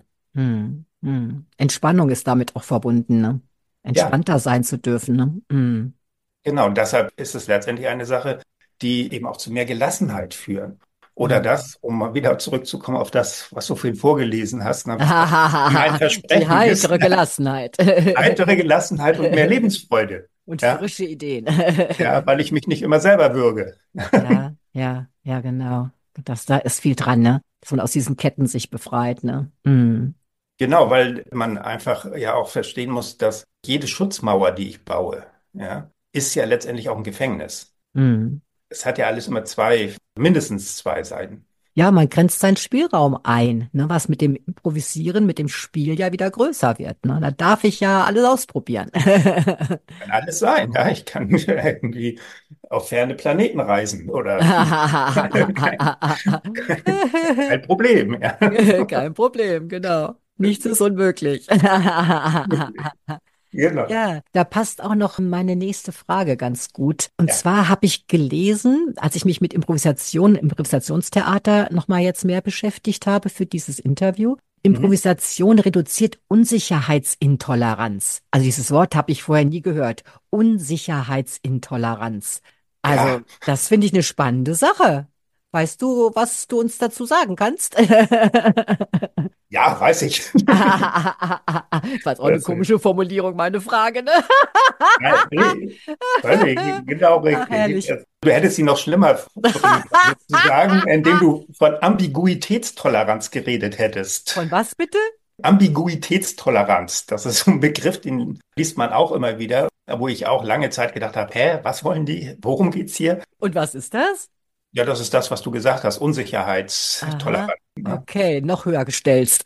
Entspannung ist damit auch verbunden, ne? Ja. Entspannter sein zu dürfen, ne? Genau, und deshalb ist es letztendlich eine Sache, die eben auch zu mehr Gelassenheit führen. Oder Mm. das, um mal wieder zurückzukommen auf das, was du vorhin vorgelesen hast, ne, was mein Die Versprechen ist, heitere Gelassenheit. heitere Gelassenheit und mehr Lebensfreude. Und Ja, frische Ideen. ja, weil ich mich nicht immer selber würge. Ja, ja, ja, genau. Da ist viel dran, ne? Dass man aus diesen Ketten sich befreit, ne? Genau, weil man einfach ja auch verstehen muss, dass jede Schutzmauer, die ich baue, ja, ist ja letztendlich auch ein Gefängnis. Mm. Es hat ja alles immer zwei, mindestens zwei Seiten. Ja, man grenzt seinen Spielraum ein, ne? Was mit dem Improvisieren, mit dem Spiel ja wieder größer wird, ne? Da darf ich ja alles ausprobieren. Kann alles sein, ja. Ich kann irgendwie auf ferne Planeten reisen oder kein Problem, ja. Kein Problem, genau. Nichts ist unmöglich. Genau. Ja, da passt auch noch meine nächste Frage ganz gut. Und Ja. zwar habe ich gelesen, als ich mich mit Improvisation, Improvisationstheater nochmal jetzt mehr beschäftigt habe für dieses Interview. Mhm. Improvisation reduziert Unsicherheitsintoleranz. Also dieses Wort habe ich vorher nie gehört. Unsicherheitsintoleranz. Also Ja, das finde ich eine spannende Sache. Weißt du, was du uns dazu sagen kannst? ja, weiß ich. Das war jetzt auch eine Das, komische Formulierung, meine Frage, ne? ja, nee, völlig, genau Ach, richtig. herrlich. Du hättest sie noch schlimmer bringen können, sozusagen, indem du von Ambiguitätstoleranz geredet hättest. Von was bitte? Ambiguitätstoleranz, das ist so ein Begriff, den liest man auch immer wieder, wo ich auch lange Zeit gedacht habe, hä, was wollen die? Worum geht's hier? Und was ist das? Ja, das ist das, was du gesagt hast, Aha. Unsicherheitstoleranz. Ne? Okay, noch höher gestellt.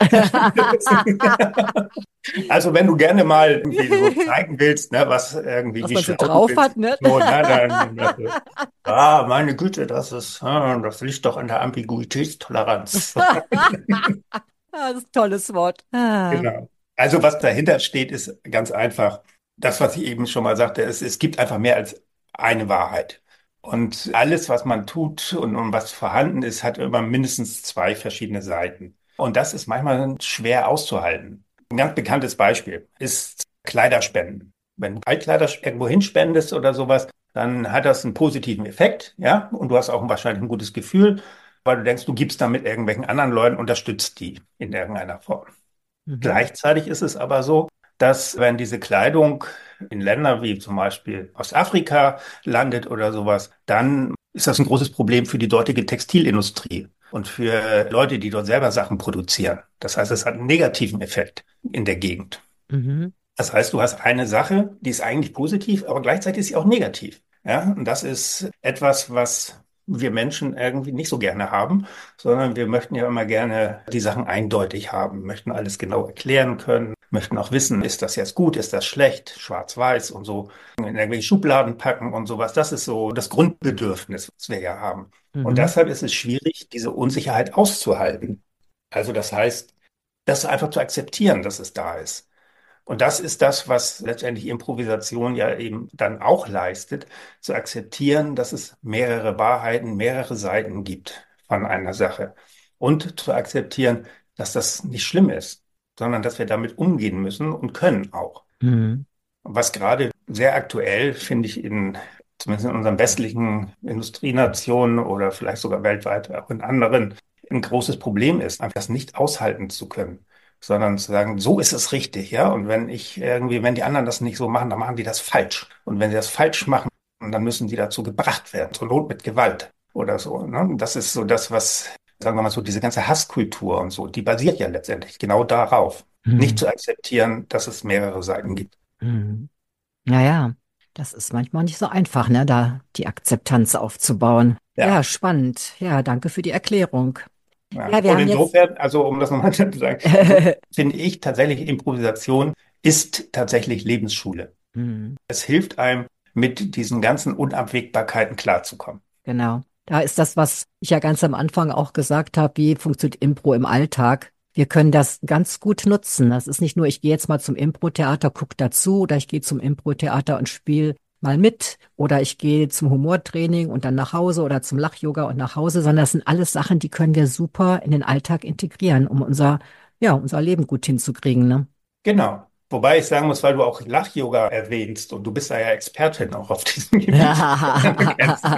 Also wenn du gerne mal irgendwie so zeigen willst, ne, was irgendwie, Was wie man so schlau du drauf bist, hat, ne? so, ne, meine Güte, das liegt doch an der Ambiguitätstoleranz. Das ist ein tolles Wort. Ah. Genau. Also was dahinter steht, ist ganz einfach. Das, was ich eben schon mal sagte, es gibt einfach mehr als eine Wahrheit. Und alles, was man tut und was vorhanden ist, hat immer mindestens zwei verschiedene Seiten. Und das ist manchmal schwer auszuhalten. Ein ganz bekanntes Beispiel ist Kleiderspenden. Wenn du Altkleider irgendwo hinspendest oder sowas, dann hat das einen positiven Effekt, ja, und du hast auch wahrscheinlich ein gutes Gefühl, weil du denkst, du gibst damit irgendwelchen anderen Leuten, unterstützt die in irgendeiner Form. Mhm. Gleichzeitig ist es aber so, dass wenn diese Kleidung in Länder wie zum Beispiel Ostafrika landet oder sowas, dann ist das ein großes Problem für die dortige Textilindustrie und für Leute, die dort selber Sachen produzieren. Das heißt, es hat einen negativen Effekt in der Gegend. Mhm. Das heißt, du hast eine Sache, die ist eigentlich positiv, aber gleichzeitig ist sie auch negativ. Ja, und das ist etwas, was wir Menschen irgendwie nicht so gerne haben, sondern wir möchten ja immer gerne die Sachen eindeutig haben, möchten alles genau erklären können, möchten auch wissen, ist das jetzt gut, ist das schlecht, schwarz-weiß und so in irgendwelche Schubladen packen und sowas. Das ist so das Grundbedürfnis, was wir ja haben. Und Mhm. deshalb ist es schwierig, diese Unsicherheit auszuhalten. Also das heißt, das einfach zu akzeptieren, dass es da ist. Und das ist das, was letztendlich Improvisation ja eben dann auch leistet, zu akzeptieren, dass es mehrere Wahrheiten, mehrere Seiten gibt von einer Sache. Und zu akzeptieren, dass das nicht schlimm ist, sondern dass wir damit umgehen müssen und können auch. Mhm. Was gerade sehr aktuell, finde ich, zumindest in unseren westlichen Industrienationen oder vielleicht sogar weltweit auch in anderen, ein großes Problem ist, einfach das nicht aushalten zu können, sondern zu sagen, so ist es richtig, ja. Und wenn die anderen das nicht so machen, dann machen die das falsch. Und wenn sie das falsch machen, dann müssen die dazu gebracht werden, zur Not mit Gewalt oder so, ne? Und das ist so das, was, sagen wir mal so, diese ganze Hasskultur und so, die basiert ja letztendlich genau darauf, nicht Mhm. zu akzeptieren, dass es mehrere Seiten gibt. Mhm. Ja, ja, das ist manchmal nicht so einfach, ne, da die Akzeptanz aufzubauen. Ja, Ja. spannend. Ja, danke für die Erklärung. Ja. Ja, wir Und haben jetzt. insofern, also um das nochmal zu sagen, insofern finde ich tatsächlich, Improvisation ist tatsächlich Lebensschule. Mhm. Es hilft einem, mit diesen ganzen Unabwägbarkeiten klarzukommen. Genau. Da ist das, was ich ja ganz am Anfang auch gesagt habe, wie funktioniert Impro im Alltag. Wir können das ganz gut nutzen. Das ist nicht nur, ich gehe jetzt mal zum Impro-Theater, guck dazu, oder ich gehe zum Impro-Theater und spiele mal mit, oder ich gehe zum Humortraining und dann nach Hause oder zum Lach-Yoga und nach Hause, sondern das sind alles Sachen, die können wir super in den Alltag integrieren, um unser Leben gut hinzukriegen, ne? Genau. Wobei ich sagen muss, weil du auch Lach-Yoga erwähnst und du bist da ja Expertin auch auf diesem Gebiet. Du kennst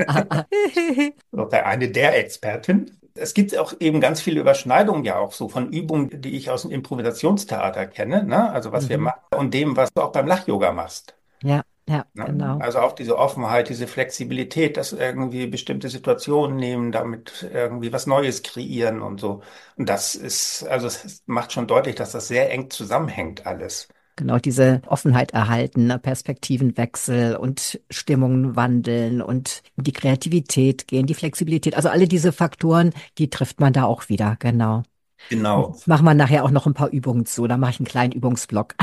oder eine der Experten. Es gibt auch eben ganz viele Überschneidungen ja auch so von Übungen, die ich aus dem Improvisationstheater kenne, ne? Also was wir Mhm. machen und dem, was du auch beim Lach-Yoga machst. Ja, ja, Ne? genau. Also auch diese Offenheit, diese Flexibilität, dass irgendwie bestimmte Situationen nehmen, damit irgendwie was Neues kreieren und so. Und das ist, also es macht schon deutlich, dass das sehr eng zusammenhängt alles. Genau, diese Offenheit erhalten, ne? Perspektivenwechsel und Stimmungen wandeln und in die Kreativität gehen, die Flexibilität. Also alle diese Faktoren, die trifft man da auch wieder, genau. Genau. Machen wir nachher auch noch ein paar Übungen zu. Da mache ich einen kleinen Übungsblock.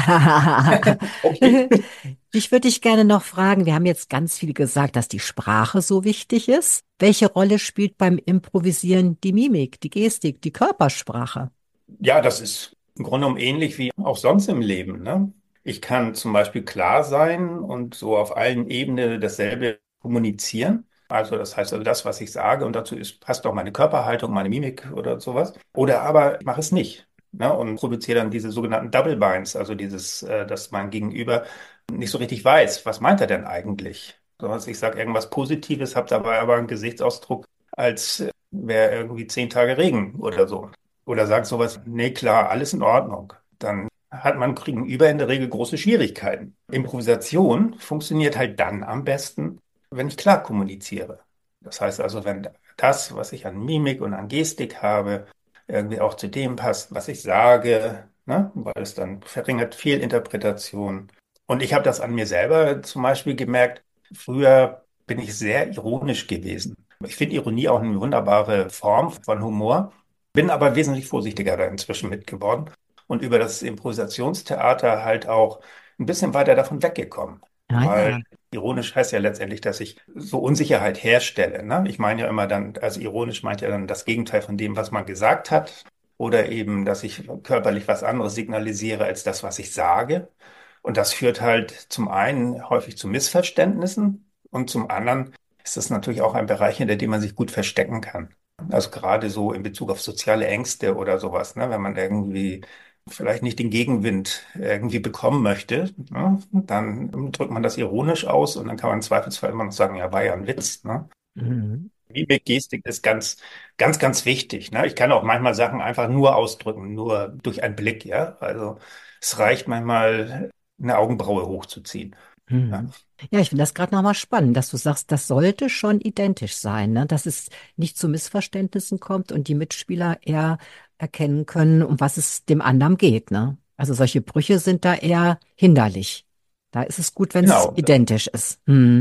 Okay. Ich würde dich gerne noch fragen, wir haben jetzt ganz viel gesagt, dass die Sprache so wichtig ist. Welche Rolle spielt beim Improvisieren die Mimik, die Gestik, die Körpersprache? Ja, das ist im Grunde genommen ähnlich wie auch sonst im Leben, ne? Ich kann zum Beispiel klar sein und so auf allen Ebenen dasselbe kommunizieren. Also das heißt also das, was ich sage und dazu passt auch meine Körperhaltung, meine Mimik oder sowas. Oder aber ich mache es nicht, ne? Und produziere dann diese sogenannten Double Binds, also dass mein Gegenüber nicht so richtig weiß, was meint er denn eigentlich? So, also ich sage irgendwas Positives, habe dabei aber einen Gesichtsausdruck, als wäre irgendwie 10 Tage Regen oder so. Oder sagt sowas, nee, klar, alles in Ordnung. Dann hat man gegenüber in der Regel große Schwierigkeiten. Improvisation funktioniert halt dann am besten, wenn ich klar kommuniziere. Das heißt also, wenn das, was ich an Mimik und an Gestik habe, irgendwie auch zu dem passt, was ich sage, ne? Weil es dann verringert Fehlinterpretation. Und ich habe das an mir selber zum Beispiel gemerkt. Früher bin ich sehr ironisch gewesen. Ich finde Ironie auch eine wunderbare Form von Humor. Bin aber wesentlich vorsichtiger da inzwischen mit geworden und über das Improvisationstheater halt auch ein bisschen weiter davon weggekommen. Ah Weil ja. ironisch heißt ja letztendlich, dass ich so Unsicherheit herstelle. Ne? Ich meine ja immer dann, also ironisch meint ja dann das Gegenteil von dem, was man gesagt hat. Oder eben, dass ich körperlich was anderes signalisiere als das, was ich sage. Und das führt halt zum einen häufig zu Missverständnissen und zum anderen ist das natürlich auch ein Bereich, hinter dem man sich gut verstecken kann. Also gerade so in Bezug auf soziale Ängste oder sowas, ne? Wenn man irgendwie vielleicht nicht den Gegenwind irgendwie bekommen möchte, ne? Dann drückt man das ironisch aus und dann kann man im Zweifelsfall immer noch sagen, ja, war ja ein Witz, ne? Mhm. Mimik, Gestik ist ganz, ganz, ganz wichtig, ne? Ich kann auch manchmal Sachen einfach nur ausdrücken, nur durch einen Blick, ja? Also es reicht manchmal, eine Augenbraue hochzuziehen. Ja, Mhm. Ja, ich finde das gerade nochmal spannend, dass du sagst, das sollte schon identisch sein, ne? Dass es nicht zu Missverständnissen kommt und die Mitspieler eher erkennen können, um was es dem anderen geht, ne? Also solche Brüche sind da eher hinderlich. Da ist es gut, wenn es genau. identisch ist. Mhm.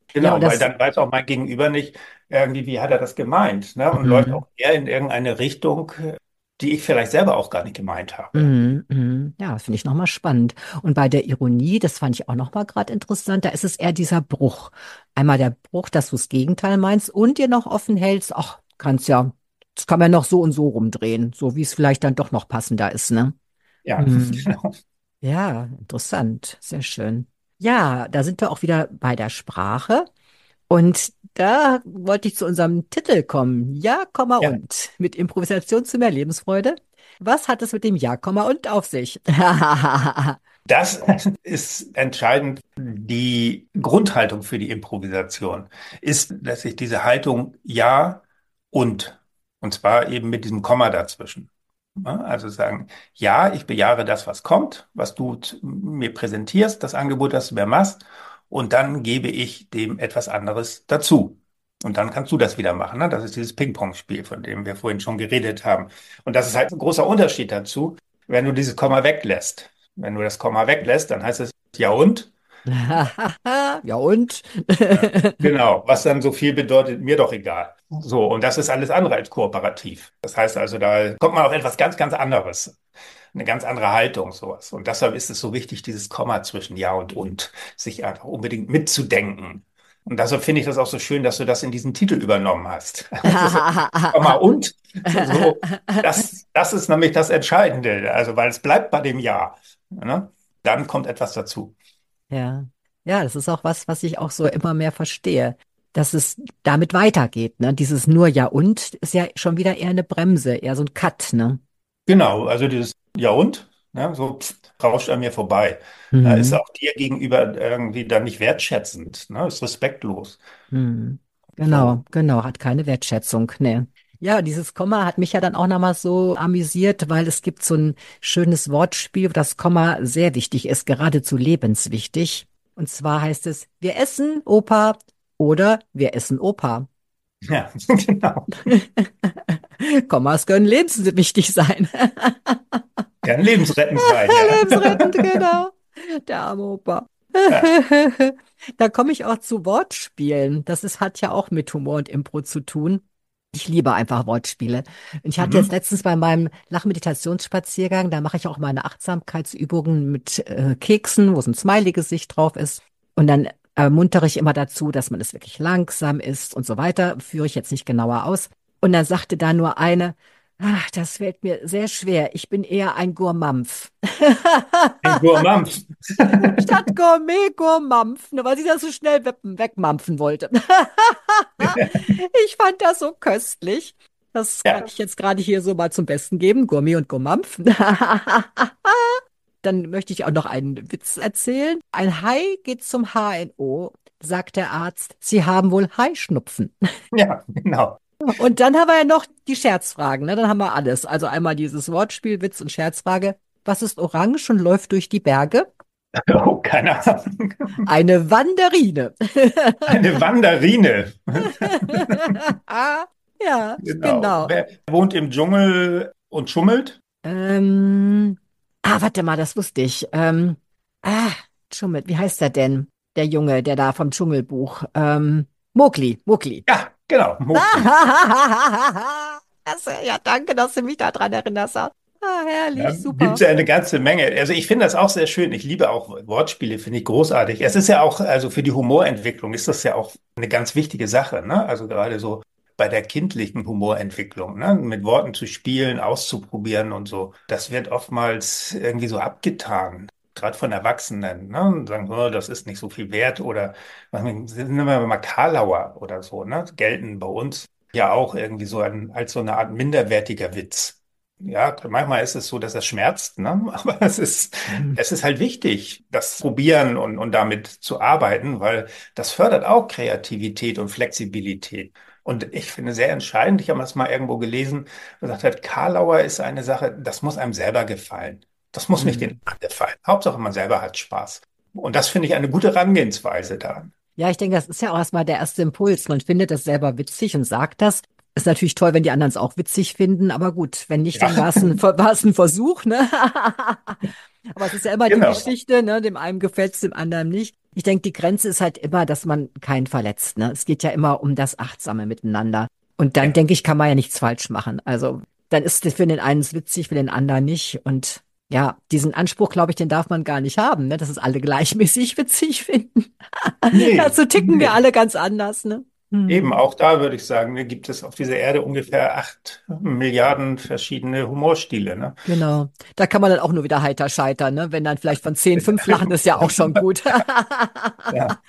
Ja, und Genau, weil das, dann weiß auch mein Gegenüber nicht irgendwie, wie hat er das gemeint, ne? Und läuft mhm. auch eher in irgendeine Richtung, die ich vielleicht selber auch gar nicht gemeint habe. Mhm, mhm. Ja, das finde ich nochmal spannend. Und bei der Ironie, das fand ich auch nochmal gerade interessant, da ist es eher dieser Bruch. Einmal der Bruch, dass du das Gegenteil meinst und dir noch offen hältst, ach, kannst ja, das kann man noch so und so rumdrehen, so wie es vielleicht dann doch noch passender ist, ne? Ja, Mhm. genau. Ja, interessant, sehr schön. Ja, da sind wir auch wieder bei der Sprache. Und da wollte ich zu unserem Titel kommen. Ja, Komma Ja, und. Mit Improvisation zu mehr Lebensfreude. Was hat es mit dem Ja, Komma und auf sich? das ist entscheidend. Die Grundhaltung für die Improvisation ist letztlich diese Haltung Ja und. Und zwar eben mit diesem Komma dazwischen. Ja, also sagen, ja, ich bejahe das, was kommt, was du mir präsentierst, das Angebot, das du mir machst, und dann gebe ich dem etwas anderes dazu. Und dann kannst du das wieder machen. Ne? Das ist dieses Ping-Pong-Spiel, von dem wir vorhin schon geredet haben. Und das ist halt ein großer Unterschied dazu, wenn du dieses Komma weglässt. Wenn du das Komma weglässt, dann heißt es ja und. Ja, und? Genau, was dann so viel bedeutet, mir doch egal. So, und das ist alles andere als kooperativ. Das heißt also, da kommt man auf etwas ganz, ganz anderes, eine ganz andere Haltung, sowas. Und deshalb ist es so wichtig, dieses Komma zwischen Ja und, sich einfach unbedingt mitzudenken. Und deshalb finde ich das auch so schön, dass du das in diesen Titel übernommen hast. Also, Komma und, so, das ist nämlich das Entscheidende. Also, weil es bleibt bei dem Ja. Ne? Dann kommt etwas dazu. Ja, ja, das ist auch was, was ich auch so immer mehr verstehe, dass es damit weitergeht, ne? Dieses nur Ja und ist ja schon wieder eher eine Bremse, eher so ein Cut, ne? Genau, also dieses Ja und, ne, so rauscht an mir vorbei. Ist Mhm. auch dir gegenüber irgendwie dann nicht wertschätzend, ne, ist respektlos. Mhm. Genau, So, genau, hat keine Wertschätzung, ne. Ja, dieses Komma hat mich ja dann auch nochmal so amüsiert, weil es gibt so ein schönes Wortspiel, wo das Komma sehr wichtig ist, geradezu lebenswichtig. Und zwar heißt es, wir essen Opa oder wir essen Opa. ja, genau. Kommas können lebenswichtig sein. Kann lebensrettend sein, ja. Lebensrettend, genau. Der arme Opa. Ja. Da komme ich auch zu Wortspielen. Hat ja auch mit Humor und Impro zu tun. Ich liebe einfach Wortspiele. Und ich hatte jetzt Mhm. letztens bei meinem Lachmeditationsspaziergang, da mache ich auch meine Achtsamkeitsübungen mit Keksen, wo so ein Smiley-Gesicht drauf ist. Und dann ermuntere ich immer dazu, dass man es wirklich langsam isst und so weiter. Führe ich jetzt nicht genauer aus. Und dann sagte da nur eine, ach, das fällt mir sehr schwer. Ich bin eher ein Gourmampf. Ein Gurmampf. Statt Gourmet, Gourmampf, ne, weil sie das so schnell wegmampfen wollte. Ich fand das so köstlich. Das kann Ja, ich jetzt gerade hier so mal zum Besten geben. Gourmet und Gourmampf. Dann möchte ich auch noch einen Witz erzählen. Ein Hai geht zum HNO, sagt der Arzt, Sie haben wohl Haischnupfen. ja, genau. Und dann haben wir ja noch die Scherzfragen, ne? Dann haben wir alles. Also einmal dieses Wortspiel, Witz und Scherzfrage. Was ist orange und läuft durch die Berge? Oh, keine Ahnung. Eine Wanderine. Eine Wanderine. Ja, Genau. genau. Wer wohnt im Dschungel und schummelt? Ähm, warte mal, das wusste ich. Dschungel, wie heißt der denn? Der Junge, der da vom Dschungelbuch. Mowgli, Mowgli. Ja, genau, Mowgli. Ja, danke, dass du mich daran erinnerst. Ja, Herrlich, gibt es super. ja eine ganze Menge. Also ich finde das auch sehr schön. Ich liebe auch Wortspiele, finde ich großartig. Es ist ja auch, also für die Humorentwicklung ist das ja auch eine ganz wichtige Sache, ne? Also gerade so bei der kindlichen Humorentwicklung, ne? Mit Worten zu spielen, auszuprobieren und so. Das wird oftmals irgendwie so abgetan. Gerade von Erwachsenen, ne? Und sagen, oh, das ist nicht so viel wert oder nehmen wir mal Karlauer oder so, ne? Gelten bei uns ja auch irgendwie so als so eine Art minderwertiger Witz. Ja, manchmal ist es so, dass es schmerzt, ne? Aber es ist halt wichtig, das probieren und damit zu arbeiten, weil das fördert auch Kreativität und Flexibilität. Und ich finde sehr entscheidend, ich habe das mal irgendwo gelesen, gesagt hat, Karlauer ist eine Sache, das muss einem selber gefallen. Das muss nicht den Hm. anderen gefallen. Hauptsache, man selber hat Spaß. Und das finde ich eine gute Herangehensweise daran. Ja, ich denke, das ist ja auch erstmal der erste Impuls. Man findet das selber witzig und sagt das. Ist natürlich toll, wenn die anderen es auch witzig finden, aber gut, wenn nicht, Ja, dann war es ein Versuch, ne? Aber es ist ja immer die genau. Geschichte, ne? Dem einen gefällt es, dem anderen nicht. Ich denke, die Grenze ist halt immer, dass man keinen verletzt, ne? Es geht ja immer um das achtsame Miteinander. Und dann Ja. denke ich, kann man ja nichts falsch machen. Also dann ist es für den einen witzig, für den anderen nicht. Und ja, diesen Anspruch, glaube ich, den darf man gar nicht haben, ne? Dass es alle gleichmäßig witzig finden. Nee, Dazu ticken wir nee. alle ganz anders, ne? Eben, Hm. auch da würde ich sagen, ne, gibt es auf dieser Erde ungefähr 8 Milliarden verschiedene Humorstile, ne? Genau. Da kann man dann auch nur wieder heiter scheitern, ne? Wenn dann vielleicht von 10 5 lachen, ist ja auch schon gut. Ja.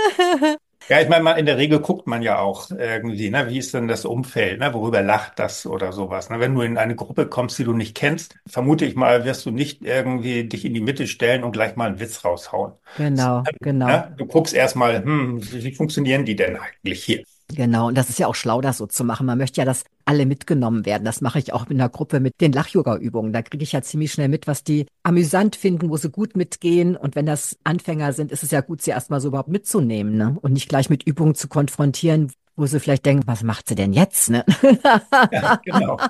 Ja, ich meine, in der Regel guckt man ja auch irgendwie, ne, wie ist denn das Umfeld, ne, worüber lacht das oder sowas. Ne? Wenn du in eine Gruppe kommst, die du nicht kennst, vermute ich mal, wirst du nicht irgendwie dich in die Mitte stellen und gleich mal einen Witz raushauen. Genau, genau. Ne? Du guckst erstmal, wie funktionieren die denn eigentlich hier? Genau, und das ist ja auch schlau, das so zu machen. Man möchte ja, dass alle mitgenommen werden. Das mache ich auch in der Gruppe mit den Lach-Yoga-Übungen. Da kriege ich ja ziemlich schnell mit, was die amüsant finden, wo sie gut mitgehen. Und wenn das Anfänger sind, ist es ja gut, sie erstmal so überhaupt mitzunehmen, ne? Und nicht gleich mit Übungen zu konfrontieren, wo sie vielleicht denken, was macht sie denn jetzt, ne? Ja, genau.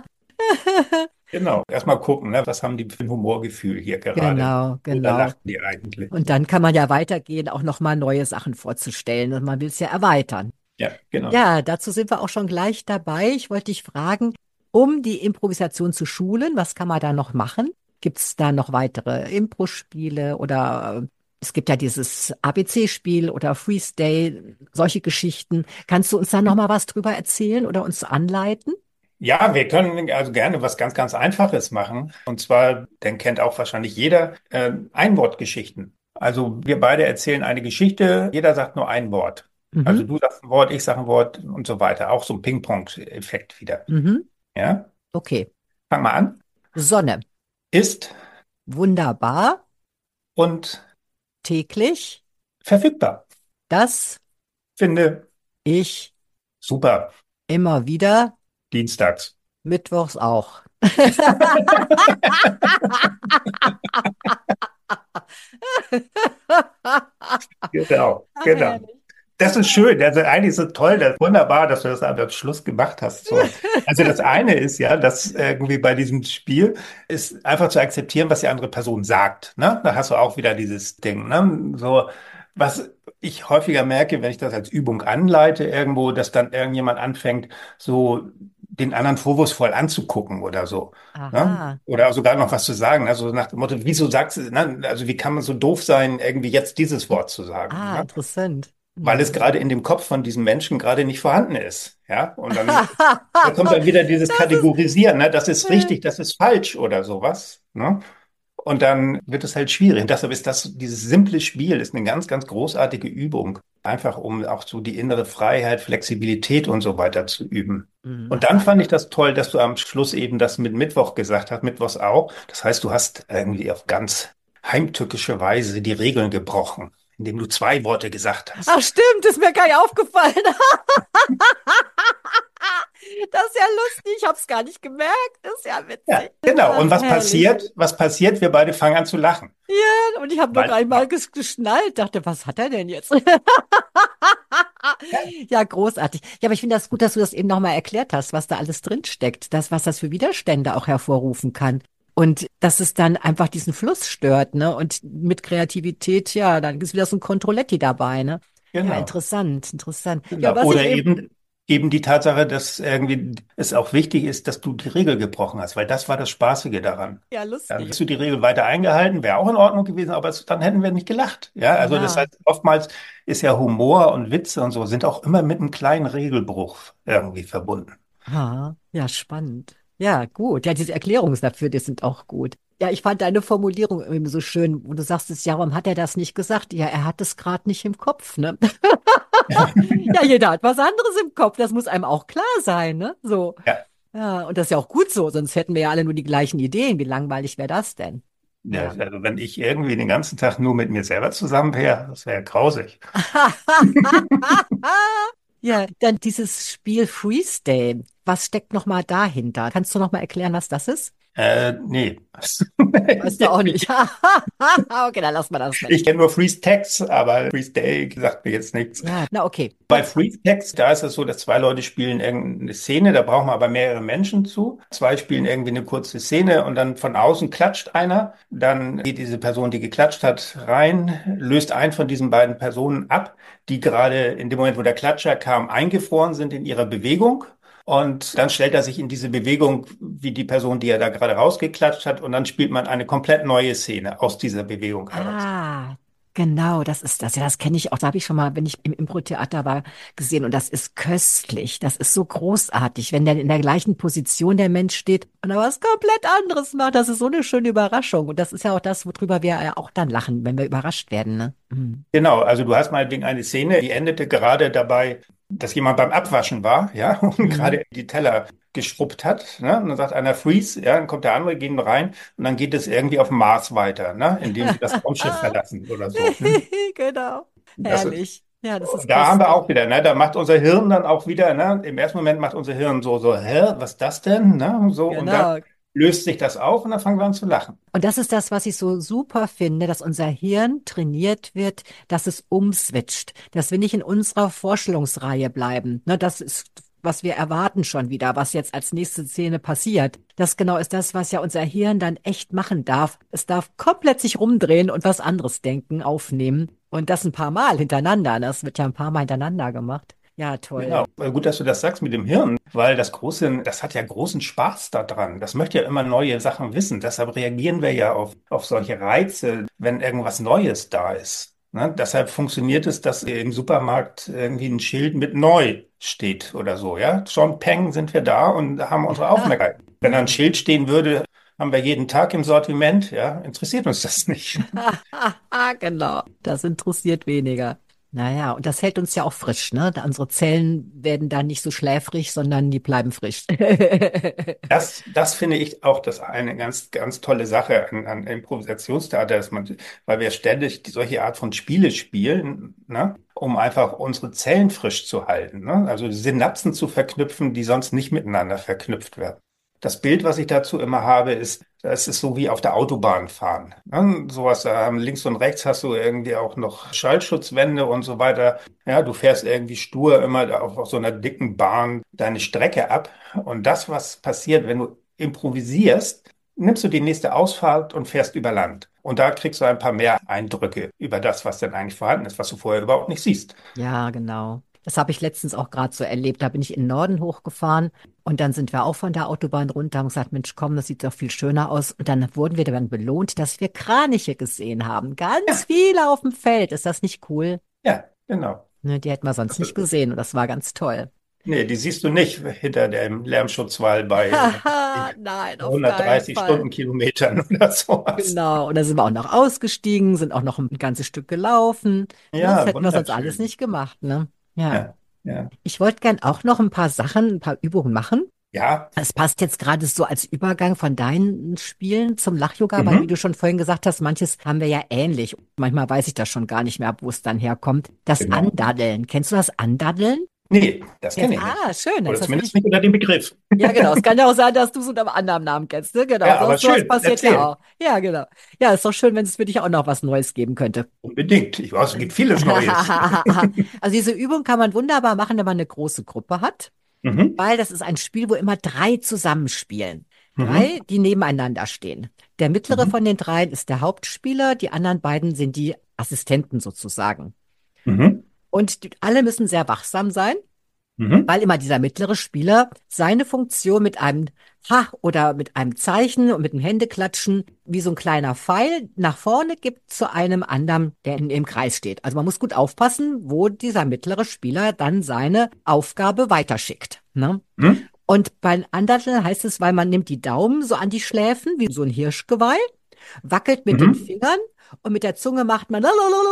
Genau. Erstmal gucken, ne, was haben die für ein Humorgefühl hier gerade? Genau, Worüber genau. lachen die eigentlich? Und dann kann man ja weitergehen, auch nochmal neue Sachen vorzustellen. Und man will es ja erweitern. Ja, genau. Ja, dazu sind wir auch schon gleich dabei. Ich wollte dich fragen, um die Improvisation zu schulen, was kann man da noch machen? Gibt es da noch weitere Impro-Spiele oder es gibt ja dieses ABC-Spiel oder Freestyle, solche Geschichten. Kannst du uns da noch mal was drüber erzählen oder uns anleiten? Ja, wir können also gerne was ganz, ganz Einfaches machen. Und zwar, den kennt auch wahrscheinlich jeder, Einwortgeschichten. Also wir beide erzählen eine Geschichte, jeder sagt nur ein Wort. Also Mhm, du sagst ein Wort, ich sage ein Wort und so weiter. Auch so ein Ping-Pong-Effekt wieder. mhm, Ja, okay. fang mal an. Sonne. Ist Wunderbar. und Täglich. verfügbar. Das Finde ich super. immer wieder. Dienstags. Mittwochs auch. Genau, Ach, genau. herrlich. Das ist schön. Also eigentlich so toll, das wunderbar, dass du das am Schluss gemacht hast. So. Also das eine ist ja, dass irgendwie bei diesem Spiel ist einfach zu akzeptieren, was die andere Person sagt. Ne? Da hast du auch wieder dieses Ding. Ne? So, was ich häufiger merke, wenn ich das als Übung anleite irgendwo, dass dann irgendjemand anfängt, so den anderen vorwurfsvoll anzugucken oder so. Ne? Aha. Oder sogar noch was zu sagen. Also nach dem Motto, wieso sagst du, ne? Also wie kann man so doof sein, irgendwie jetzt dieses Wort zu sagen? Ah, Ne? interessant. Weil es Mhm. gerade in dem Kopf von diesem Menschen gerade nicht vorhanden ist. Ja, und dann da kommt dann wieder dieses Das ist, Kategorisieren, ne? Das ist äh, richtig, das ist falsch oder sowas. Ne? Und dann wird es halt schwierig. Und deshalb ist dieses simple Spiel ist eine ganz, ganz großartige Übung. Einfach um auch so die innere Freiheit, Flexibilität und so weiter zu üben. Und das dann ist, fand ich das toll, dass du am Schluss eben das mit Mittwoch gesagt hast, Mittwochs auch. Das heißt, du hast irgendwie auf ganz heimtückische Weise die Regeln gebrochen, indem du zwei Worte gesagt ach hast. stimmt, ist mir gar nicht aufgefallen. Das ist ja lustig, ich hab's gar nicht gemerkt. Das ist ja Ja, witzig. genau. Ach, Und was herrlich. passiert? Was passiert? Wir beide fangen an zu lachen. Ja, und ich habe noch Weil, einmal geschnallt, dachte, was hat er denn jetzt? ja, Ja, großartig. Ja, aber ich finde das gut, dass du das eben nochmal erklärt hast, was da alles drin steckt, das, was das für Widerstände auch hervorrufen kann. Und dass es dann einfach diesen Fluss stört, ne? Und mit Kreativität, ja, dann ist wieder so ein Controletti dabei, ne? Ja, genau. interessant, interessant. Ja, Genau. was ich Oder eben, eben die Tatsache, dass irgendwie es auch wichtig ist, dass du die Regel gebrochen hast, weil das war das Spaßige daran. ja, Dann lustig. hättest du die Regel weiter eingehalten, wäre auch in Ordnung gewesen, aber dann hätten wir nicht gelacht. Ja, also das Ja. heißt, oftmals ist ja Humor und Witze und so sind auch immer mit einem kleinen Regelbruch irgendwie verbunden. Ha, ja, spannend. Ja, gut. Ja, diese Erklärungen dafür, die sind auch gut. Ja, ich fand deine Formulierung irgendwie so schön, wo du sagst, ja, warum hat er das nicht gesagt? Ja, er hat es gerade nicht im Kopf, ne? Ja, jeder hat was anderes im Kopf. Das muss einem auch klar sein, ne? So. Ja, Ja, und das ist ja auch gut so, sonst hätten wir ja alle nur die gleichen Ideen. Wie langweilig wäre das denn? ja, Ja. also wenn ich irgendwie den ganzen Tag nur mit mir selber zusammen wäre, das wäre ja grausig. Ja, dann dieses Spiel Freestyle. Was steckt noch mal dahinter? Kannst du noch mal erklären, was das ist? Nee. Weißt du auch nicht. Okay, dann lassen wir das weg. Ich kenne nur Freeze Text, aber Freeze Day sagt mir jetzt nichts. Ja, na okay. Bei Freeze Text, da ist es so, dass zwei Leute spielen irgendeine Szene, da brauchen wir aber mehrere Menschen zu. Zwei spielen irgendwie eine kurze Szene und dann von außen klatscht einer. Dann geht diese Person, die geklatscht hat, rein, löst einen von diesen beiden Personen ab, die gerade in dem Moment, wo der Klatscher kam, eingefroren sind in ihrer Bewegung. Und dann stellt er sich in diese Bewegung wie die Person, die er da gerade rausgeklatscht hat. Und dann spielt man eine komplett neue Szene aus dieser Bewegung heraus. Ah, genau, das ist das. Ja, das kenne ich auch. Da habe ich schon mal, wenn ich im Impro-Theater war, gesehen. Und das ist köstlich. Das ist so großartig, wenn der in der gleichen Position der Mensch steht und aber was komplett anderes macht. Das ist so eine schöne Überraschung. Und das ist ja auch das, worüber wir ja auch dann lachen, wenn wir überrascht werden, ne? Mhm. Genau, also du hast meinetwegen eine Szene, die endete gerade dabei, dass jemand beim Abwaschen war, ja, und Mhm. gerade die Teller geschrubbt hat, ne? Und dann sagt einer Freeze, ja, dann kommt der andere, gehen rein und dann geht es irgendwie auf dem Mars weiter, ne? Indem sie das Raumschiff verlassen oder so. Hm? Genau. Das ist, Herrlich. Ja, das ist da haben wir köstlich. auch wieder, ne? Da macht unser Hirn dann auch wieder, ne? Im ersten Moment macht unser Hirn so, hä, was ist das denn? Ne? So, und dann Genau. löst sich das auf und dann fangen wir an zu lachen. Und das ist das, was ich so super finde, dass unser Hirn trainiert wird, dass es umswitcht, dass wir nicht in unserer Vorstellungsreihe bleiben. Ne, das ist, was wir erwarten schon wieder, was jetzt als nächste Szene passiert. Das genau ist das, was ja unser Hirn dann echt machen darf. Es darf komplett sich rumdrehen und was anderes denken, aufnehmen. Und das ein paar Mal hintereinander. Das wird ja ein paar Mal hintereinander gemacht. Ja, toll. Genau. Gut, dass du das sagst mit dem Hirn, weil das hat ja großen Spaß daran. Das möchte ja immer neue Sachen wissen. Deshalb reagieren wir ja auf solche Reize, wenn irgendwas Neues da ist. Ne? Deshalb funktioniert es, dass im Supermarkt irgendwie ein Schild mit neu steht oder so, ja. Schon Peng sind wir da und haben unsere Aufmerksamkeit. Wenn da ein Schild stehen würde, haben wir jeden Tag im Sortiment, ja, interessiert uns das nicht. Genau. Das interessiert weniger. Naja, und das hält uns ja auch frisch, ne? Unsere Zellen werden da nicht so schläfrig, sondern die bleiben frisch. Das finde ich auch das eine ganz, ganz tolle Sache an Improvisationstheater, weil wir ständig solche Art von Spiele spielen, ne, um einfach unsere Zellen frisch zu halten, ne? Also Synapsen zu verknüpfen, die sonst nicht miteinander verknüpft werden. Das Bild, was ich dazu immer habe, ist, es ist so wie auf der Autobahn fahren. Ne? Sowas, links und rechts hast du irgendwie auch noch Schallschutzwände und so weiter. Ja, du fährst irgendwie stur immer auf so einer dicken Bahn deine Strecke ab. Und das, was passiert, wenn du improvisierst, nimmst du die nächste Ausfahrt und fährst über Land. Und da kriegst du ein paar mehr Eindrücke über das, was denn eigentlich vorhanden ist, was du vorher überhaupt nicht siehst. Ja, genau. Das habe ich letztens auch gerade so erlebt. Da bin ich in den Norden hochgefahren und dann sind wir auch von der Autobahn runter, haben gesagt, Mensch, komm, das sieht doch viel schöner aus. Und dann wurden wir dann belohnt, dass wir Kraniche gesehen haben. Ganz Ja, viele auf dem Feld. Ist das nicht cool? ja, genau. Ne, die hätten wir sonst nicht gesehen und das war ganz toll. Nee, die siehst du nicht hinter dem Lärmschutzwall bei Haha, nein, auf keinen 130 Fall. Stundenkilometern oder sowas. Genau. Und da sind wir auch noch ausgestiegen, sind auch noch ein ganzes Stück gelaufen. Ne, das Ja, hätten wir sonst alles wunderschön. nicht gemacht, ne? Ja. Ja, ja. Ich wollte gern auch noch ein paar Sachen, ein paar Übungen machen. Ja, Es passt jetzt gerade so als Übergang von deinen Spielen zum Lach-Yoga, weil wie mhm, du schon vorhin gesagt hast, manches haben wir ja ähnlich. Manchmal weiß ich das schon gar nicht mehr, wo es dann herkommt. Das genau. Andaddeln. Kennst du das Andaddeln? Nee, das Jetzt, kenne ich nicht. schön. Oder Jetzt hast du zumindest mich. nicht unter dem Begriff. Ja, genau. Es kann ja auch sein, dass du es unter einem anderen Namen kennst. Ne? Genau. Ja, aber Sowas schön. passiert ja Erzähl. auch. Ja, genau. Ja, ist doch schön, wenn es für dich auch noch was Neues geben könnte. Unbedingt. Ich weiß, es gibt vieles Neues. Also diese Übung kann man wunderbar machen, wenn man eine große Gruppe hat, Mhm, weil das ist ein Spiel, wo immer drei zusammenspielen. mhm, Drei, die nebeneinander stehen. Der mittlere mhm, von den dreien ist der Hauptspieler, die anderen beiden sind die Assistenten sozusagen. mhm, Und alle müssen sehr wachsam sein, mhm, weil immer dieser mittlere Spieler seine Funktion mit einem Ha oder mit einem Zeichen und mit dem Händeklatschen wie so ein kleiner Pfeil nach vorne gibt zu einem anderen, der im Kreis steht. Also man muss gut aufpassen, wo dieser mittlere Spieler dann seine Aufgabe weiterschickt. Ne? mhm, Und bei anderen heißt es, weil man nimmt die Daumen so an die Schläfen, wie so ein Hirschgeweih, wackelt mit den mhm. Fingern und mit der Zunge macht man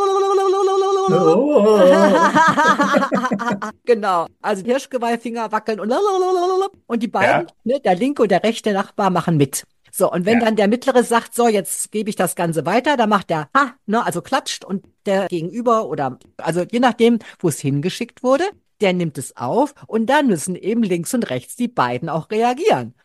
Oh. Genau, also Hirschgeweihfinger wackeln und die beiden, Ja, ne, der linke und der rechte Nachbar machen mit. So, und wenn ja. dann der mittlere sagt, so, jetzt gebe ich das Ganze weiter, dann macht der Ha, ne, also klatscht und der Gegenüber oder, also je nachdem, wo es hingeschickt wurde, der nimmt es auf und dann müssen eben links und rechts die beiden auch reagieren.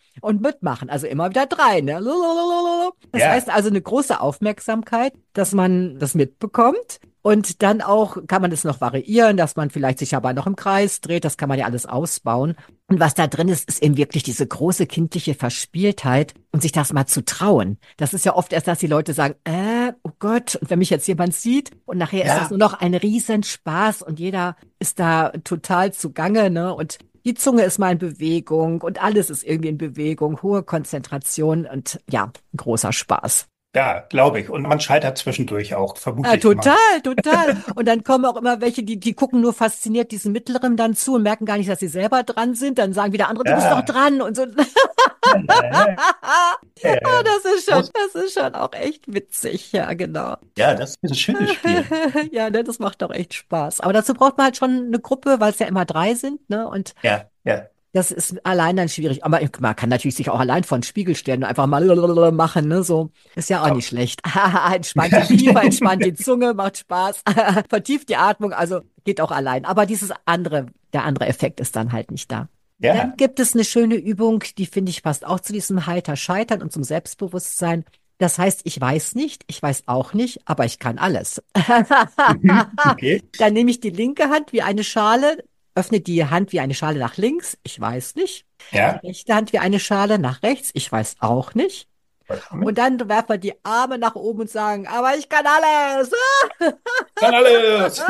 und mitmachen. Also immer wieder 3, ne? Das heißt Ja, also eine große Aufmerksamkeit, dass man das mitbekommt. Und dann auch kann man es noch variieren, dass man vielleicht sich aber noch im Kreis dreht. Das kann man ja alles ausbauen. Und was da drin ist, ist eben wirklich diese große kindliche Verspieltheit und sich das mal zu trauen. Das ist ja oft erst, dass die Leute sagen, oh Gott, und wenn mich jetzt jemand sieht und nachher ist das ja, nur noch ein Riesenspaß und jeder ist da total zugange, ne? Und die Zunge ist mal in Bewegung und alles ist irgendwie in Bewegung, hohe Konzentration und ja, großer Spaß. ja, glaube ich. Und man scheitert zwischendurch auch, vermute Ja, ich mal. total, total. Und dann kommen auch immer welche, die gucken nur fasziniert diesen Mittleren dann zu und merken gar nicht, dass sie selber dran sind. Dann sagen wieder andere, du bist doch Ja, dran und so. ja, ja, ja. Groß. Das ist schon auch echt witzig. Ja, genau. Ja, das ist ein schönes Spiel. Ja, ne, das macht doch echt Spaß. Aber dazu braucht man halt schon eine Gruppe, weil es ja immer 3 sind, ne? Und Ja, ja. das ist allein dann schwierig. Aber man kann natürlich sich auch allein vor den Spiegel stellen und einfach mal machen, ne? So ist ja auch nicht schlecht. Entspannt den Kiefer, entspannt die Zunge, macht Spaß. Vertieft die Atmung, also geht auch allein. Aber der andere Effekt ist dann halt nicht da. Dann Ja. gibt es eine schöne Übung, die finde ich passt auch zu diesem heiter Scheitern und zum Selbstbewusstsein. Das heißt, ich weiß nicht, ich weiß auch nicht, aber ich kann alles. Mhm. Okay. Dann nehme ich die linke Hand wie eine Schale, öffne die Hand wie eine Schale nach links, ich weiß nicht. Die Ja. rechte Hand wie eine Schale nach rechts, ich weiß auch nicht. Und Vollkommen. dann werfen wir die Arme nach oben und sagen, aber ich kann alles. Kann alles.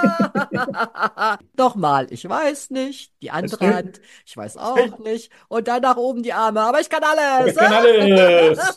Nochmal, ich weiß nicht. Die Das andere stimmt. Hand, ich weiß auch nicht. Und dann nach oben die Arme, aber ich kann Aber alles. ich kann alles.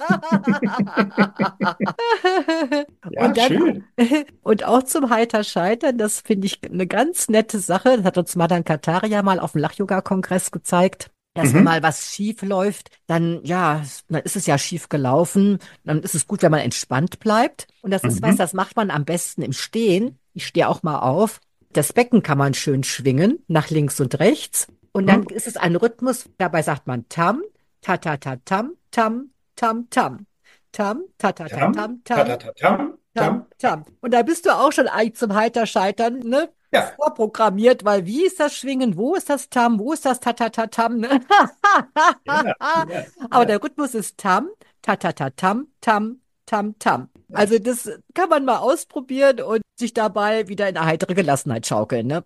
Ja, Und dann, schön. und auch zum heiter Scheitern, das finde ich eine ganz nette Sache. Das hat uns Madan Kataria mal auf dem Lach-Yoga-Kongress gezeigt. Dass wenn Mhm. mal was schief läuft, dann ja, dann ist es ja schief gelaufen. Dann ist es gut, wenn man entspannt bleibt. Und das ist was, Mhm. das macht man am besten im Stehen. Ich stehe auch mal auf. Das Becken kann man schön schwingen, nach links und rechts. Und dann Mhm. ist es ein Rhythmus, dabei sagt man tam, ta ta ta tam, tam, tam, tam. Tam, ta ta ta Tam, tam, ta, tam, ta, ta, tam, tam, tam. tam. Und da bist du auch schon eigentlich zum heiter Scheitern, ne? Ja, Vorprogrammiert, weil wie ist das Schwingen? Wo ist das Tam? Wo ist das Tatatatam? Ne? ja, ja, Aber ja. der Rhythmus ist Tam, Tatatatam, Tam, Tam, Tam. Also das kann man mal ausprobieren und sich dabei wieder in eine heitere Gelassenheit schaukeln, ne?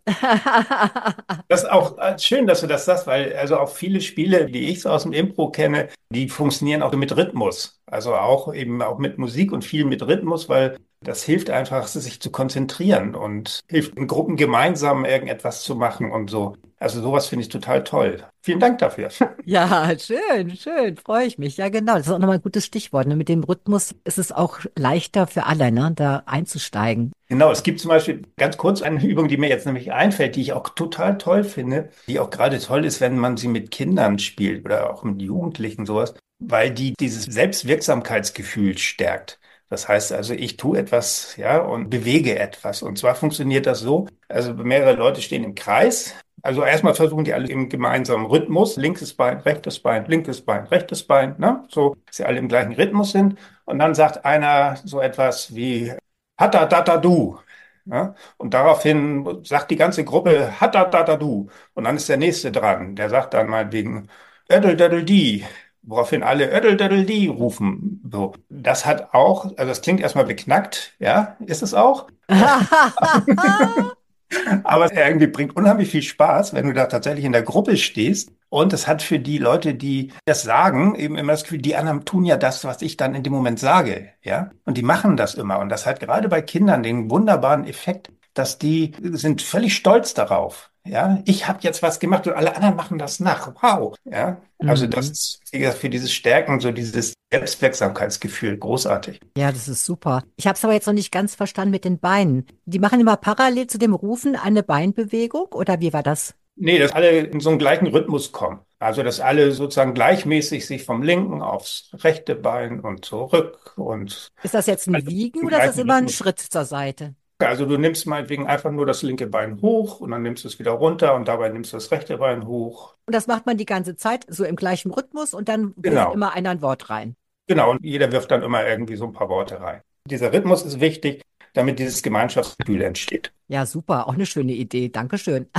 Das ist auch schön, dass du das sagst, weil also auch viele Spiele, die ich so aus dem Impro kenne, die funktionieren auch mit Rhythmus. Also auch eben auch mit Musik und viel mit Rhythmus, weil das hilft einfach, sich zu konzentrieren und hilft in Gruppen gemeinsam irgendetwas zu machen und so. Also sowas finde ich total toll. Vielen Dank dafür. Ja, schön, schön, freue ich mich. Ja, genau. Das ist auch nochmal ein gutes Stichwort. Ne? Mit dem Rhythmus ist es auch leichter für alle, ne, da einzusteigen. Genau, es gibt zum Beispiel ganz kurz eine Übung, die mir jetzt nämlich einfällt, die ich auch total toll finde, die auch gerade toll ist, wenn man sie mit Kindern spielt oder auch mit Jugendlichen sowas, weil die dieses Selbstwirksamkeitsgefühl stärkt. Das heißt also, ich tue etwas, ja, und bewege etwas. Und zwar funktioniert das so, also mehrere Leute stehen im Kreis. Also erstmal versuchen die alle im gemeinsamen Rhythmus, linkes Bein, rechtes Bein, ne? So, dass sie alle im gleichen Rhythmus sind. Und dann sagt einer so etwas wie Hatta-Data-Du. Ja? Und daraufhin sagt die ganze Gruppe Hatta-Data-Du. Und dann ist der Nächste dran. Der sagt dann meinetwegen Ödel-Dödel-Die. Woraufhin alle Ödel-Dödel-Die rufen. So. Das hat auch, also das klingt erstmal beknackt, ja, ist es auch. Aber es irgendwie bringt unheimlich viel Spaß, wenn du da tatsächlich in der Gruppe stehst. Und es hat für die Leute, die das sagen, eben immer das Gefühl, die anderen tun ja das, was ich dann in dem Moment sage, ja. Und die machen das immer. Und das hat gerade bei Kindern den wunderbaren Effekt, dass die sind völlig stolz darauf. Ja, ich habe jetzt was gemacht und alle anderen machen das nach. Wow. Ja, also das Mhm. ist, wie gesagt, für dieses Stärken, so dieses Selbstwirksamkeitsgefühl großartig. Ja, das ist super. Ich habe es aber jetzt noch nicht ganz verstanden mit den Beinen. Die machen immer parallel zu dem Rufen eine Beinbewegung oder wie war das? Nee, dass alle in so einen gleichen Rhythmus kommen. Also, dass alle sozusagen gleichmäßig sich vom linken aufs rechte Bein und zurück und Ist das jetzt alle ein Wiegen im oder ist das gleichen immer ein Rhythmus. Schritt zur Seite? Also, du nimmst meinetwegen einfach nur das linke Bein hoch und dann nimmst du es wieder runter und dabei nimmst du das rechte Bein hoch. Und das macht man die ganze Zeit so im gleichen Rhythmus und dann wirft Genau, immer einer ein Wort rein. genau. Und jeder wirft dann immer irgendwie so ein paar Worte rein. Dieser Rhythmus ist wichtig, damit dieses Gemeinschaftsgefühl entsteht. Ja, super, auch eine schöne Idee. Dankeschön.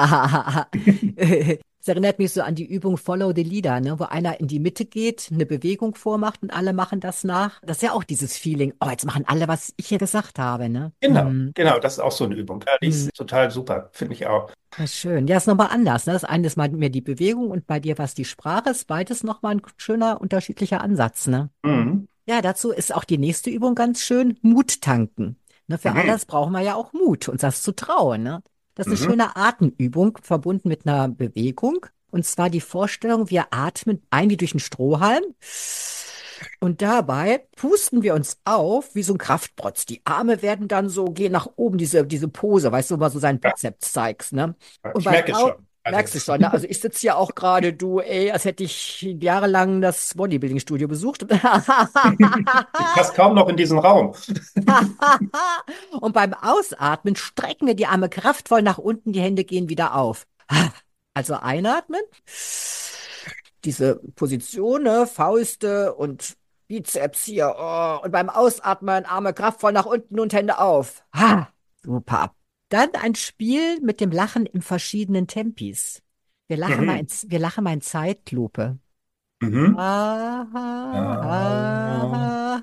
Es erinnert mich so an die Übung Follow the Leader, ne, wo einer in die Mitte geht, eine Bewegung vormacht und alle machen das nach. Das ist ja auch dieses Feeling, oh, jetzt machen alle, was ich hier gesagt habe, ne? Genau, Hm. genau, das ist auch so eine Übung. Ja, die Hm. ist total super, finde ich auch. Ja, schön. Ja, ist nochmal anders, ne? Das eine ist mal mehr die Bewegung und bei dir was die Sprache ist. Beides nochmal ein schöner, unterschiedlicher Ansatz, ne? Mhm. Ja, dazu ist auch die nächste Übung ganz schön, Mut tanken. Ne, für Mhm. alles brauchen wir ja auch Mut, uns das zu trauen, ne? Das ist eine Mhm. schöne Atemübung, verbunden mit einer Bewegung. Und zwar die Vorstellung, wir atmen ein wie durch einen Strohhalm. Und dabei pusten wir uns auf wie so ein Kraftprotz. Die Arme werden dann so, gehen nach oben, diese Pose, weißt du, wo man so seinen Ja, Bizeps zeigst, ne? Und ich beim merke es Au schon. Also, Merkst du schon, ne? Also ich sitze ja auch gerade, du, ey, als hätte ich jahrelang das Bodybuilding-Studio besucht. ich passe kaum noch in diesen Raum. Und beim Ausatmen strecken wir die Arme kraftvoll nach unten, die Hände gehen wieder auf. Also einatmen, diese Position, ne, Fäuste und Bizeps hier. Oh. Und beim Ausatmen Arme kraftvoll nach unten und Hände auf. Super. Dann ein Spiel mit dem Lachen in verschiedenen Tempis. Mhm. Wir lachen mal in Zeitlupe. Mhm. Ha, ha, ha, ha,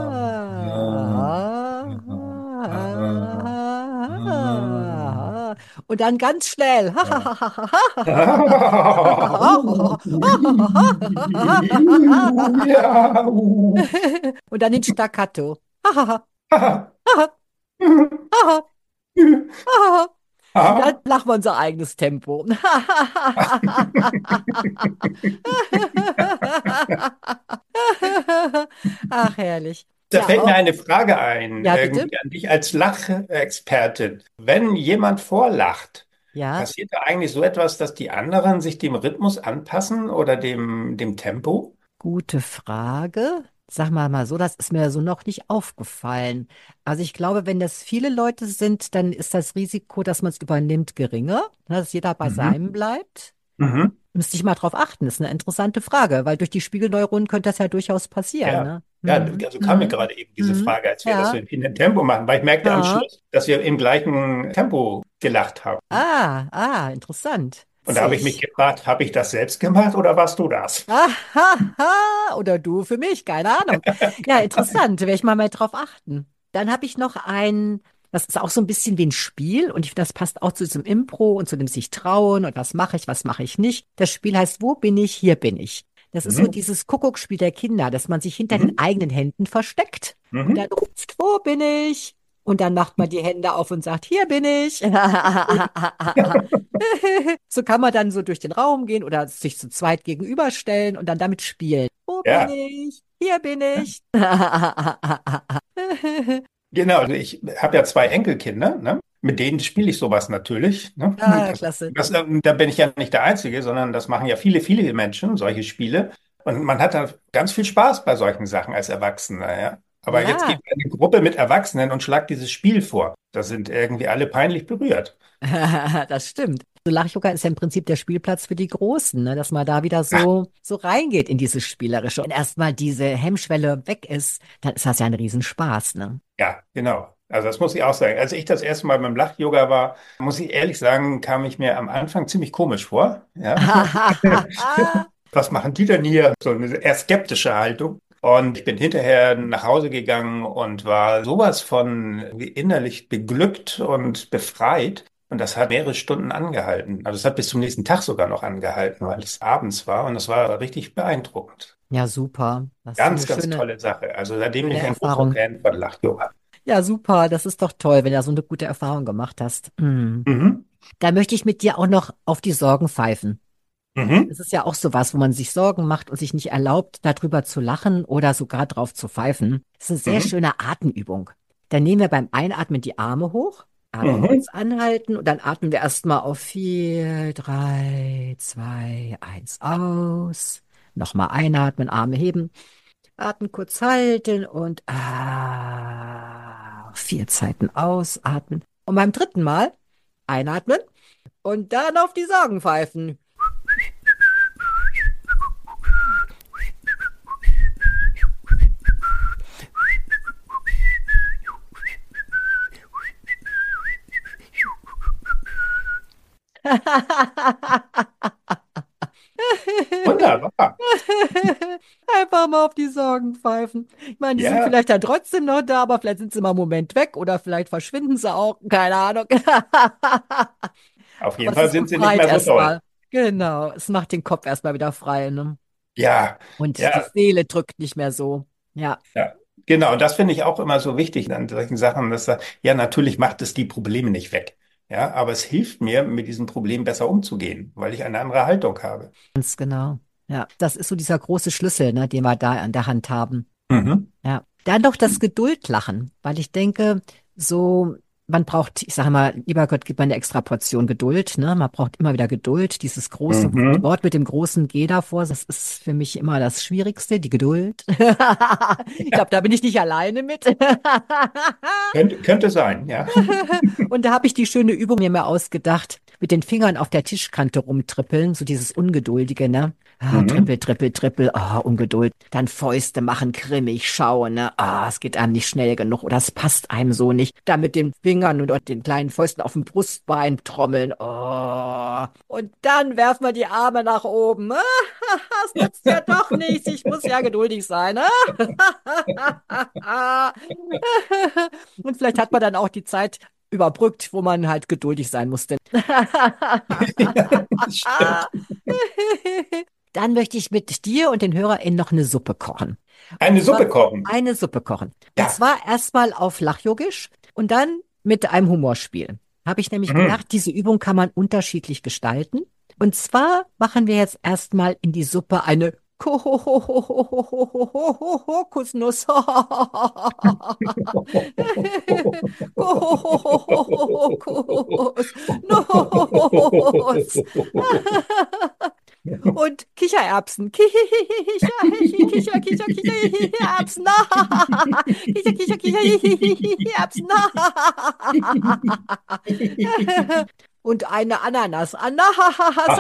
ha, ha, ha, ha. Und dann ganz schnell. Ja. Und dann in Staccato. Und dann lachen wir unser eigenes Tempo. Ach, herrlich. Da Ja, fällt mir auch. eine Frage ein, Ja, bitte. irgendwie an dich als Lachexpertin. Wenn jemand vorlacht, Ja, passiert da eigentlich so etwas, dass die anderen sich dem Rhythmus anpassen oder dem Tempo? gute Frage. Sag mal so, das ist mir so noch nicht aufgefallen. Also ich glaube, wenn das viele Leute sind, dann ist das Risiko, dass man es übernimmt, geringer, ne, dass jeder bei Mhm. seinem bleibt. Mhm. Müsste ich mal drauf achten. Das ist eine interessante Frage, weil durch die Spiegelneuronen könnte das ja durchaus passieren, Ja. ne? Ja, Hm, also kam mir hm, gerade eben diese hm. Frage, als wir das so Ja, in dem Tempo machen, weil ich merkte am ja. Schluss, dass wir im gleichen Tempo gelacht haben. Interessant. Und da habe ich mich Witzig. gefragt, habe ich das selbst gemacht oder warst du das? Oder du für mich, keine Ahnung. Ja, interessant. Werde ich mal drauf achten. Dann habe ich noch das ist auch so ein bisschen wie ein Spiel und ich finde, das passt auch zu diesem Impro und zu dem sich trauen und was mache ich nicht. Das Spiel heißt, wo bin ich? Hier bin ich. Das ist so Mhm. dieses Kuckucksspiel der Kinder, dass man sich hinter den Mhm. eigenen Händen versteckt und dann Mhm. ruft, wo bin ich? Und dann macht man die Hände auf und sagt, hier bin ich. So kann man dann so durch den Raum gehen oder sich zu zweit gegenüberstellen und dann damit spielen. Wo bin Ja. ich? Hier bin ich. Genau, also ich habe ja zwei Enkelkinder, ne? Mit denen spiele ich sowas natürlich. Ne? Ah, klasse. Da bin ich ja nicht der Einzige, sondern das machen ja viele, viele Menschen, solche Spiele. Und man hat da ganz viel Spaß bei solchen Sachen als Erwachsener, ja. Aber jetzt Ja, geht eine Gruppe mit Erwachsenen und schlagt dieses Spiel vor. Da sind irgendwie alle peinlich berührt. das stimmt. So Lach-Yoga ist ja im Prinzip der Spielplatz für die Großen, ne? Dass man da wieder Ach, so reingeht in dieses Spielerische. Und erstmal diese Hemmschwelle weg ist, dann ist das ja ein Riesenspaß, ne? ja, genau. Also das muss ich auch sagen. Als ich das erste Mal beim Lach-Yoga war, muss ich ehrlich sagen, kam ich mir am Anfang ziemlich komisch vor. Ja. Was machen die denn hier? So eine eher skeptische Haltung. Und ich bin hinterher nach Hause gegangen und war sowas von irgendwie innerlich beglückt und befreit. Und das hat mehrere Stunden angehalten. Also es hat bis zum nächsten Tag sogar noch angehalten, weil es abends war. Und das war richtig beeindruckend. Ja, super. Das ist so Ganz, eine ganz tolle Sache. Also seitdem bin schöne ich ein großer Erfahrung. Fan von Lach-Yoga. Ja, super. Das ist doch toll, wenn du so eine gute Erfahrung gemacht hast. Mm. Mhm. Da möchte ich mit dir auch noch auf die Sorgen pfeifen. Mhm. Das ist ja auch sowas, wo man sich Sorgen macht und sich nicht erlaubt, darüber zu lachen oder sogar drauf zu pfeifen. Das ist eine sehr Mhm. schöne Atemübung. Dann nehmen wir beim Einatmen die Arme hoch, atmen Mhm. kurz anhalten und dann atmen wir erstmal auf 4, 3, 2, 1 aus. Nochmal einatmen, Arme heben, atmen kurz halten und 4 Zeiten ausatmen. Und beim dritten Mal einatmen und dann auf die Sorgen pfeifen. Wunderbar. Einfach mal auf die Sorgen pfeifen. Ich meine, die sind Ja, vielleicht dann trotzdem noch da, aber vielleicht sind sie mal einen Moment weg oder vielleicht verschwinden sie auch. Keine Ahnung. auf Aber jeden es Fall ist sind sie nicht befreit mehr so toll. erstmal. Genau. Es macht den Kopf erstmal wieder frei, ne? Ja, Und die ja, Seele drückt nicht mehr so. Ja, ja. Genau, und das finde ich auch immer so wichtig an solchen Sachen, ja, natürlich macht es die Probleme nicht weg. Ja, aber es hilft mir, mit diesen Problemen besser umzugehen, weil ich eine andere Haltung habe. ganz genau. Ja, das ist so dieser große Schlüssel, ne, den wir da an der Hand haben. Mhm. Ja, dann doch das Geduldlachen, weil ich denke, so, man braucht, ich sage mal, lieber Gott, gib mir eine extra Portion Geduld, ne? Man braucht immer wieder Geduld. Dieses große Mhm. Wort mit dem großen G davor, das ist für mich immer das Schwierigste, die Geduld. Ich glaube, da bin ich nicht alleine mit. Könnte sein, ja. Und da habe ich die schöne Übung mir mal ausgedacht, mit den Fingern auf der Tischkante rumtrippeln, so dieses Ungeduldige, ne? Ah, Mhm. trippel, trippel, trippel, ah, Ungeduld. Dann Fäuste machen, grimmig schauen, ne? Ah, es geht einem nicht schnell genug oder es passt einem so nicht. Dann mit den Fingern und den kleinen Fäusten auf dem Brustbein trommeln. Oh. Und dann werfen wir die Arme nach oben. Es nutzt ja doch nichts. Ich muss ja geduldig sein. Und vielleicht hat man dann auch die Zeit überbrückt, wo man halt geduldig sein musste. Ja, das stimmt. Dann möchte ich mit dir und den HörerInnen noch eine Suppe kochen. Und Eine zwar Suppe kochen. eine Suppe kochen. Und Ja. zwar erstmal auf Lachyogisch und dann mit einem Humorspiel. Habe ich nämlich Mhm. gedacht, diese Übung kann man unterschiedlich gestalten. Und zwar machen wir jetzt erstmal in die Suppe eine Kokosnuss. Kokosnuss. Und Kichererbsen. Kichererbsen. Kichererbsen. Und eine Ananas. Ananas.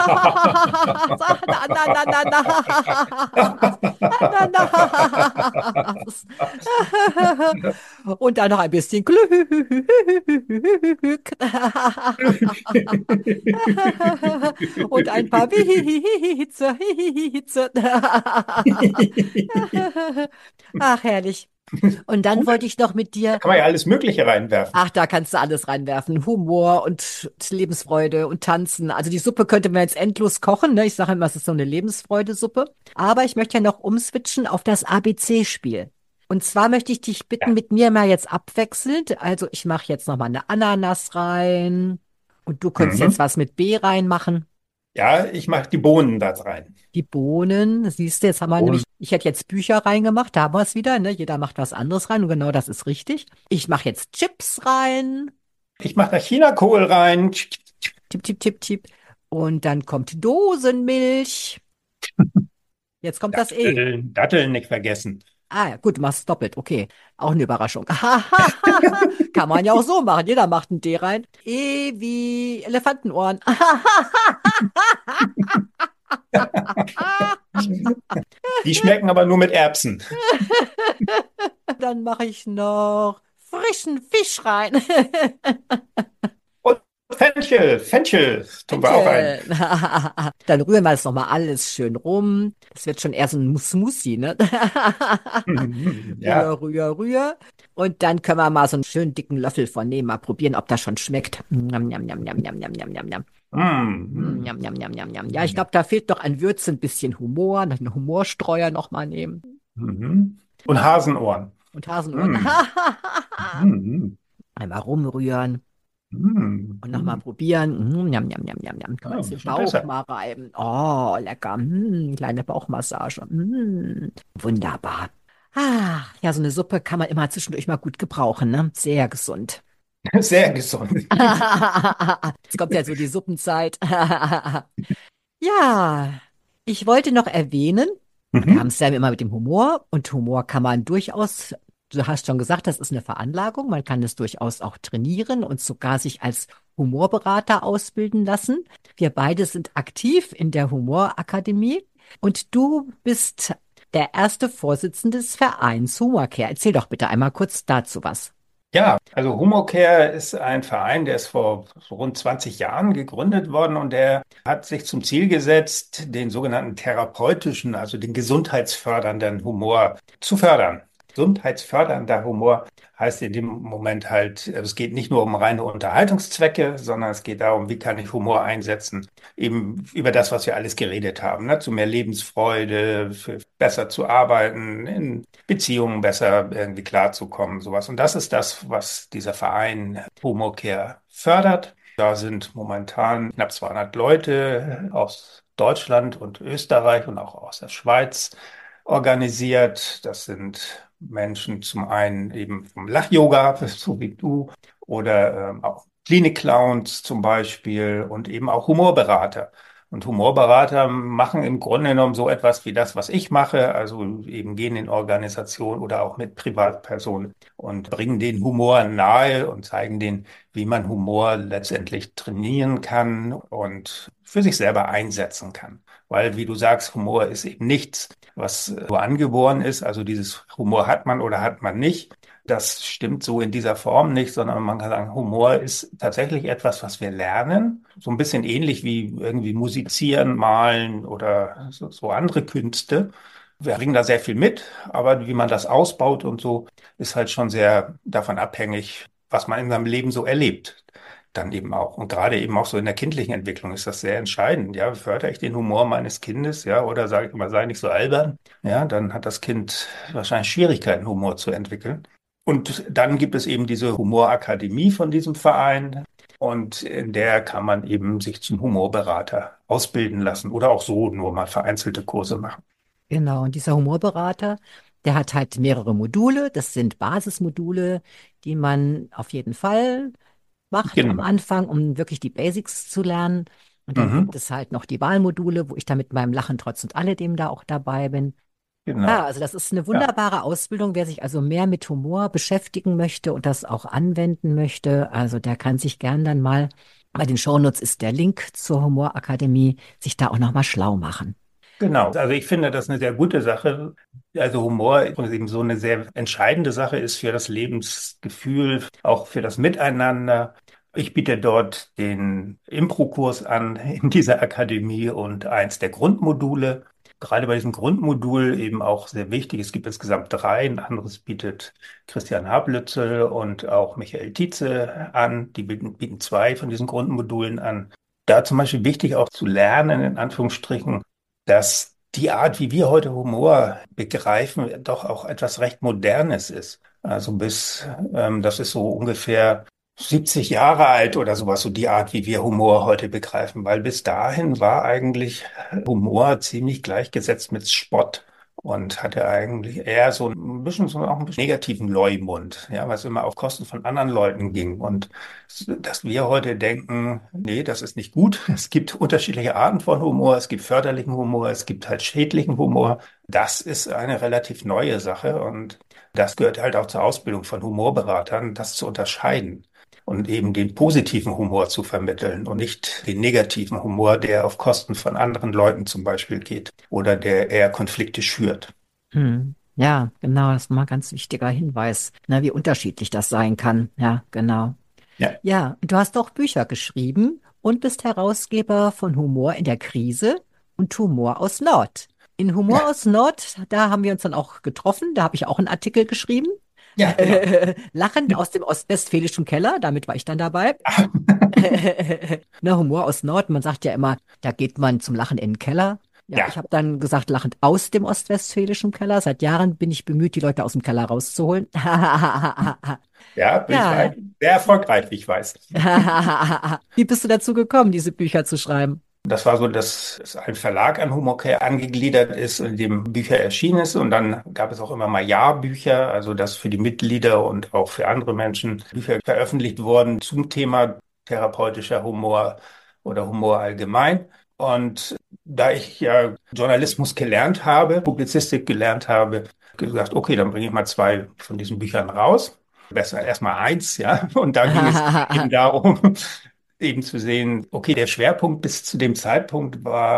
Ananas. Und dann noch ein bisschen Glück. Und ein paar Witze. Ach, herrlich. Und dann Cool. wollte ich noch mit Da dir, kann man ja alles Mögliche reinwerfen. ach, da kannst du alles reinwerfen. Humor und Lebensfreude und Tanzen. Also die Suppe könnte man jetzt endlos kochen, ne? Ich sage immer, es ist so eine Lebensfreude-Suppe. Aber ich möchte ja noch umswitchen auf das ABC-Spiel. Und zwar möchte ich dich bitten, Ja. mit mir mal jetzt abwechselnd. Also ich mache jetzt noch mal eine Ananas rein und du könntest jetzt Mhm. was mit B reinmachen. Ja, ich mache die Bohnen da rein. Die Bohnen, siehst du, jetzt haben wir nämlich, Bohnen. ich hätte jetzt Bücher reingemacht, da haben wir es wieder, ne? Jeder macht was anderes rein und genau das ist richtig. Ich mache jetzt Chips rein, Ich mache da Chinakohl rein. tipp, tipp, tipp, tipp. Und dann kommt Dosenmilch. Jetzt kommt das E. Datteln nicht vergessen. Ah, ja, gut, du machst es doppelt, okay. Auch eine Überraschung. Kann man ja auch so machen. Jeder macht ein D rein. E wie Elefantenohren. Die schmecken aber nur mit Erbsen. Dann mache ich noch frischen Fisch rein. Und Fenchel tun wir auch rein. Händchen. Dann rühren wir das nochmal alles schön rum. Das wird schon eher so ein Smoothie, ne? Ja. Rühr, rühr, rühr. Und dann können wir mal so einen schönen dicken Löffel von nehmen, mal probieren, ob das schon schmeckt. Njam, njam, njam, njam, njam, njam, njam, njam, njam. Mm. Njam, njam, njam, njam, njam. Ja, ich glaube, da fehlt noch an Würze ein bisschen Humor, einen Humorstreuer nochmal nehmen. Mhm. Und Hasenohren. Und Hasenohren. Mm. Mm. Einmal rumrühren. Mm. Und nochmal Mm. probieren. Njam, njam, njam, njam, njam. Kann man Ah, jetzt den schon Bauch besser. mal reiben. Oh, lecker. Kleine Bauchmassage. Wunderbar. Ah, ja, so eine Suppe kann man immer zwischendurch mal gut gebrauchen, ne? Sehr gesund. Sehr gesund. Jetzt kommt ja so die Suppenzeit. Ja, ich wollte noch erwähnen, wir haben Mhm. es ja immer mit dem Humor und Humor kann man durchaus, du hast schon gesagt, das ist eine Veranlagung, man kann es durchaus auch trainieren und sogar sich als Humorberater ausbilden lassen. Wir beide sind aktiv in der Humorakademie und du bist der erste Vorsitzende des Vereins Humorcare. Erzähl doch bitte einmal kurz dazu was. Ja, also Humorcare ist ein Verein, der ist vor so rund 20 Jahren gegründet worden und der hat sich zum Ziel gesetzt, den sogenannten therapeutischen, also den gesundheitsfördernden Humor zu fördern. Gesundheitsfördernder Humor heißt in dem Moment halt, es geht nicht nur um reine Unterhaltungszwecke, sondern es geht darum, wie kann ich Humor einsetzen, eben über das, was wir alles geredet haben, ne? Zu mehr Lebensfreude, für besser zu arbeiten, in Beziehungen besser irgendwie klarzukommen, sowas. Und das ist das, was dieser Verein HumoCare fördert. Da sind momentan knapp 200 Leute aus Deutschland und Österreich und auch aus der Schweiz organisiert. Das sind Menschen zum einen eben vom Lach-Yoga, so wie du, oder auch Klinik-Clowns zum Beispiel und eben auch Humorberater. Und Humorberater machen im Grunde genommen so etwas wie das, was ich mache, also eben gehen in Organisationen oder auch mit Privatpersonen und bringen den Humor nahe und zeigen denen, wie man Humor letztendlich trainieren kann und für sich selber einsetzen kann. Weil, wie du sagst, Humor ist eben nichts, was nur angeboren ist. Also dieses Humor hat man oder hat man nicht. Das stimmt so in dieser Form nicht, sondern man kann sagen, Humor ist tatsächlich etwas, was wir lernen. So ein bisschen ähnlich wie irgendwie musizieren, malen oder so andere Künste. Wir bringen da sehr viel mit, aber wie man das ausbaut und so, ist halt schon sehr davon abhängig, was man in seinem Leben so erlebt. Dann eben auch. Und gerade eben auch so in der kindlichen Entwicklung ist das sehr entscheidend. Ja, fördere ich den Humor meines Kindes, ja, oder sage ich immer, sei nicht so albern, ja, dann hat das Kind wahrscheinlich Schwierigkeiten, Humor zu entwickeln. Und dann gibt es eben diese Humorakademie von diesem Verein. Und in der kann man eben sich zum Humorberater ausbilden lassen oder auch so nur mal vereinzelte Kurse machen. Genau, und dieser Humorberater, der hat halt mehrere Module. Das sind Basismodule, die man auf jeden Fall macht am Genau. Anfang, um wirklich die Basics zu lernen. Und dann Mhm. gibt es halt noch die Wahlmodule, wo ich dann mit meinem Lachen trotz und alledem da auch dabei bin. Ja, Genau. also das ist eine Ja. wunderbare Ausbildung. Wer sich also mehr mit Humor beschäftigen möchte und das auch anwenden möchte, also der kann sich gern dann mal, bei den Shownotes ist der Link zur Humorakademie, sich da auch nochmal schlau machen. Genau, also ich finde das eine sehr gute Sache. Also Humor ist eben so eine sehr entscheidende Sache ist für das Lebensgefühl, auch für das Miteinander. Ich biete dort den Impro-Kurs an in dieser Akademie und eins der Grundmodule. Gerade bei diesem Grundmodul eben auch sehr wichtig. Es gibt insgesamt drei. Ein anderes bietet Christian Hablützel und auch Michael Tietze an. Die bieten zwei von diesen Grundmodulen an. Da zum Beispiel wichtig auch zu lernen, in Anführungsstrichen, dass die Art, wie wir heute Humor begreifen, doch auch etwas recht Modernes ist. Also das ist so ungefähr 70 Jahre alt oder sowas, so die Art, wie wir Humor heute begreifen, weil bis dahin war eigentlich Humor ziemlich gleichgesetzt mit Spott und hatte eigentlich eher so ein bisschen so auch ein bisschen negativen Leumund, ja, was immer auf Kosten von anderen Leuten ging. Und dass wir heute denken, nee, das ist nicht gut. Es gibt unterschiedliche Arten von Humor, es gibt förderlichen Humor, es gibt halt schädlichen Humor. Das ist eine relativ neue Sache und das gehört halt auch zur Ausbildung von Humorberatern, das zu unterscheiden und eben den positiven Humor zu vermitteln und nicht den negativen Humor, der auf Kosten von anderen Leuten zum Beispiel geht oder der eher Konflikte schürt. Hm. Ja, genau, das ist mal ein ganz wichtiger Hinweis, ne, wie unterschiedlich das sein kann. Ja, genau. Ja, Ja, du hast auch Bücher geschrieben und bist Herausgeber von Humor in der Krise und Humor aus Nord. In Humor ja, aus Nord, da haben wir uns dann auch getroffen, da habe ich auch einen Artikel geschrieben. ja, genau. Lachend aus dem ostwestfälischen Keller, damit war ich dann dabei. Na, Humor aus Nord, man sagt ja immer, da geht man zum Lachen in den Keller. Ja, ich Ja, habe dann gesagt, lachend aus dem ostwestfälischen Keller. Seit Jahren bin ich bemüht, die Leute aus dem Keller rauszuholen. ja, ich Ja. weiß, sehr erfolgreich, wie ich weiß. Wie bist du dazu gekommen, diese Bücher zu schreiben? Das war so, dass es ein Verlag an Humorcare angegliedert ist, in dem Bücher erschienen ist. Und dann gab es auch immer mal Jahrbücher, also dass für die Mitglieder und auch für andere Menschen Bücher veröffentlicht wurden zum Thema therapeutischer Humor oder Humor allgemein. Und da ich ja Journalismus gelernt habe, Publizistik gelernt habe, gesagt, okay, dann bringe ich mal zwei von diesen Büchern raus. Besser erstmal eins, ja. Und da ging es eben darum, eben zu sehen, okay, der Schwerpunkt bis zu dem Zeitpunkt war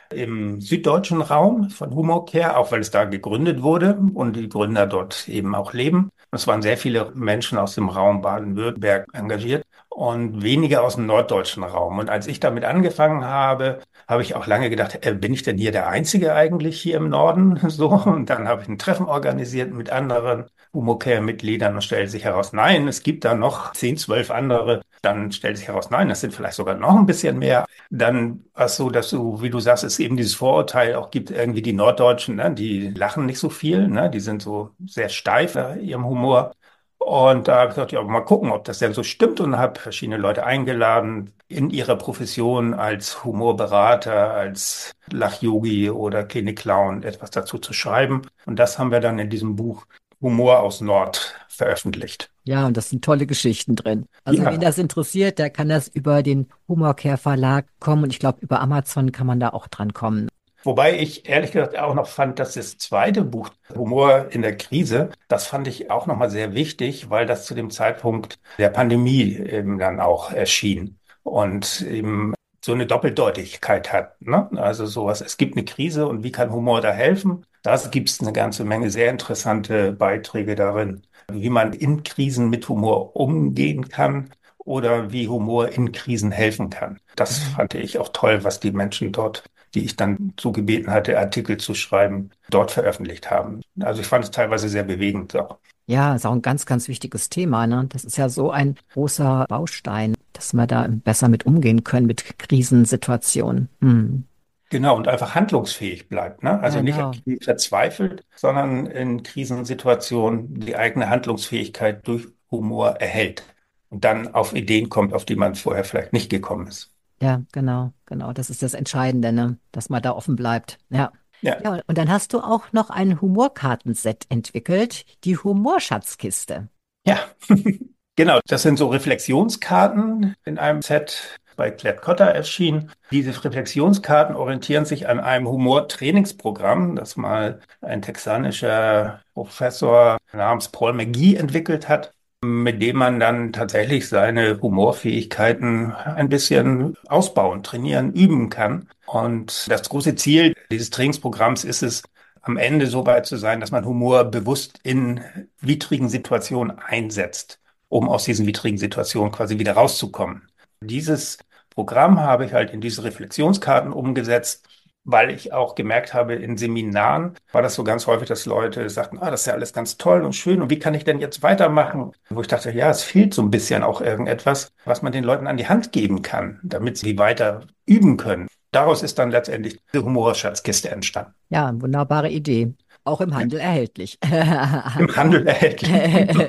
im süddeutschen Raum von Humorcare, auch weil es da gegründet wurde und die Gründer dort eben auch leben. Es waren sehr viele Menschen aus dem Raum Baden-Württemberg engagiert und wenige aus dem norddeutschen Raum. Und als ich damit angefangen habe, habe ich auch lange gedacht, bin ich denn hier der Einzige eigentlich hier im Norden? So. Und dann habe ich ein Treffen organisiert mit anderen Humorcare-Mitgliedern und stellte sich heraus, nein, es gibt da noch 10, 12 andere. Dann stellte sich heraus, nein, das sind vielleicht sogar noch ein bisschen mehr. Dann war es so, dass du, wie du sagst, es eben dieses Vorurteil auch gibt, irgendwie die Norddeutschen, ne, die lachen nicht so viel, ne, die sind so sehr steif in ihrem Humor. Und da habe ich gesagt, ja, mal gucken, ob das denn so stimmt und habe verschiedene Leute eingeladen, in ihrer Profession als Humorberater, als Lachyogi oder Klinik-Clown etwas dazu zu schreiben. Und das haben wir dann in diesem Buch Humor aus Nord veröffentlicht. Ja, und das sind tolle Geschichten drin. Also wen Ja. das interessiert, der kann das über den Humorcare Verlag kommen und ich glaube, über Amazon kann man da auch dran kommen. Wobei ich ehrlich gesagt auch noch fand, dass das zweite Buch, Humor in der Krise, das fand ich auch nochmal sehr wichtig, weil das zu dem Zeitpunkt der Pandemie eben dann auch erschien und eben so eine Doppeldeutigkeit hat, ne? Also sowas, es gibt eine Krise und wie kann Humor da helfen? Da gibt es eine ganze Menge sehr interessante Beiträge darin, wie man in Krisen mit Humor umgehen kann oder wie Humor in Krisen helfen kann. Das Mhm. fand ich auch toll, was die Menschen dort, die ich dann so gebeten hatte, Artikel zu schreiben, dort veröffentlicht haben. Also ich fand es teilweise sehr bewegend auch. Ja, ist auch ein ganz, ganz wichtiges Thema, ne? Das ist ja so ein großer Baustein, dass wir da besser mit umgehen können mit Krisensituationen. Hm. Genau, und einfach handlungsfähig bleibt, ne? Ja, Also nicht genau. irgendwie verzweifelt, sondern in Krisensituationen die eigene Handlungsfähigkeit durch Humor erhält und dann auf Ideen kommt, auf die man vorher vielleicht nicht gekommen ist. Ja, genau, genau. Das ist das Entscheidende, ne? Dass man da offen bleibt. Ja. Ja, Ja, und dann hast du auch noch ein Humorkartenset entwickelt, die Humorschatzkiste. ja. Genau, das sind so Reflexionskarten in einem Set bei Klett-Cotta erschienen. Diese Reflexionskarten orientieren sich an einem Humortrainingsprogramm, das mal ein texanischer Professor namens Paul McGee entwickelt hat, mit dem man dann tatsächlich seine Humorfähigkeiten ein bisschen ausbauen, trainieren, üben kann. Und das große Ziel dieses Trainingsprogramms ist es, am Ende so weit zu sein, dass man Humor bewusst in widrigen Situationen einsetzt, um aus diesen widrigen Situationen quasi wieder rauszukommen. Dieses Programm habe ich halt in diese Reflexionskarten umgesetzt, weil ich auch gemerkt habe, in Seminaren war das so ganz häufig, dass Leute sagten, das ist ja alles ganz toll und schön und wie kann ich denn jetzt weitermachen? Wo ich dachte, ja, es fehlt so ein bisschen auch irgendetwas, was man den Leuten an die Hand geben kann, damit sie weiter üben können. Daraus ist dann letztendlich die Humorschatzkiste entstanden. Ja, wunderbare Idee. Auch im Handel erhältlich. Im Handel erhältlich.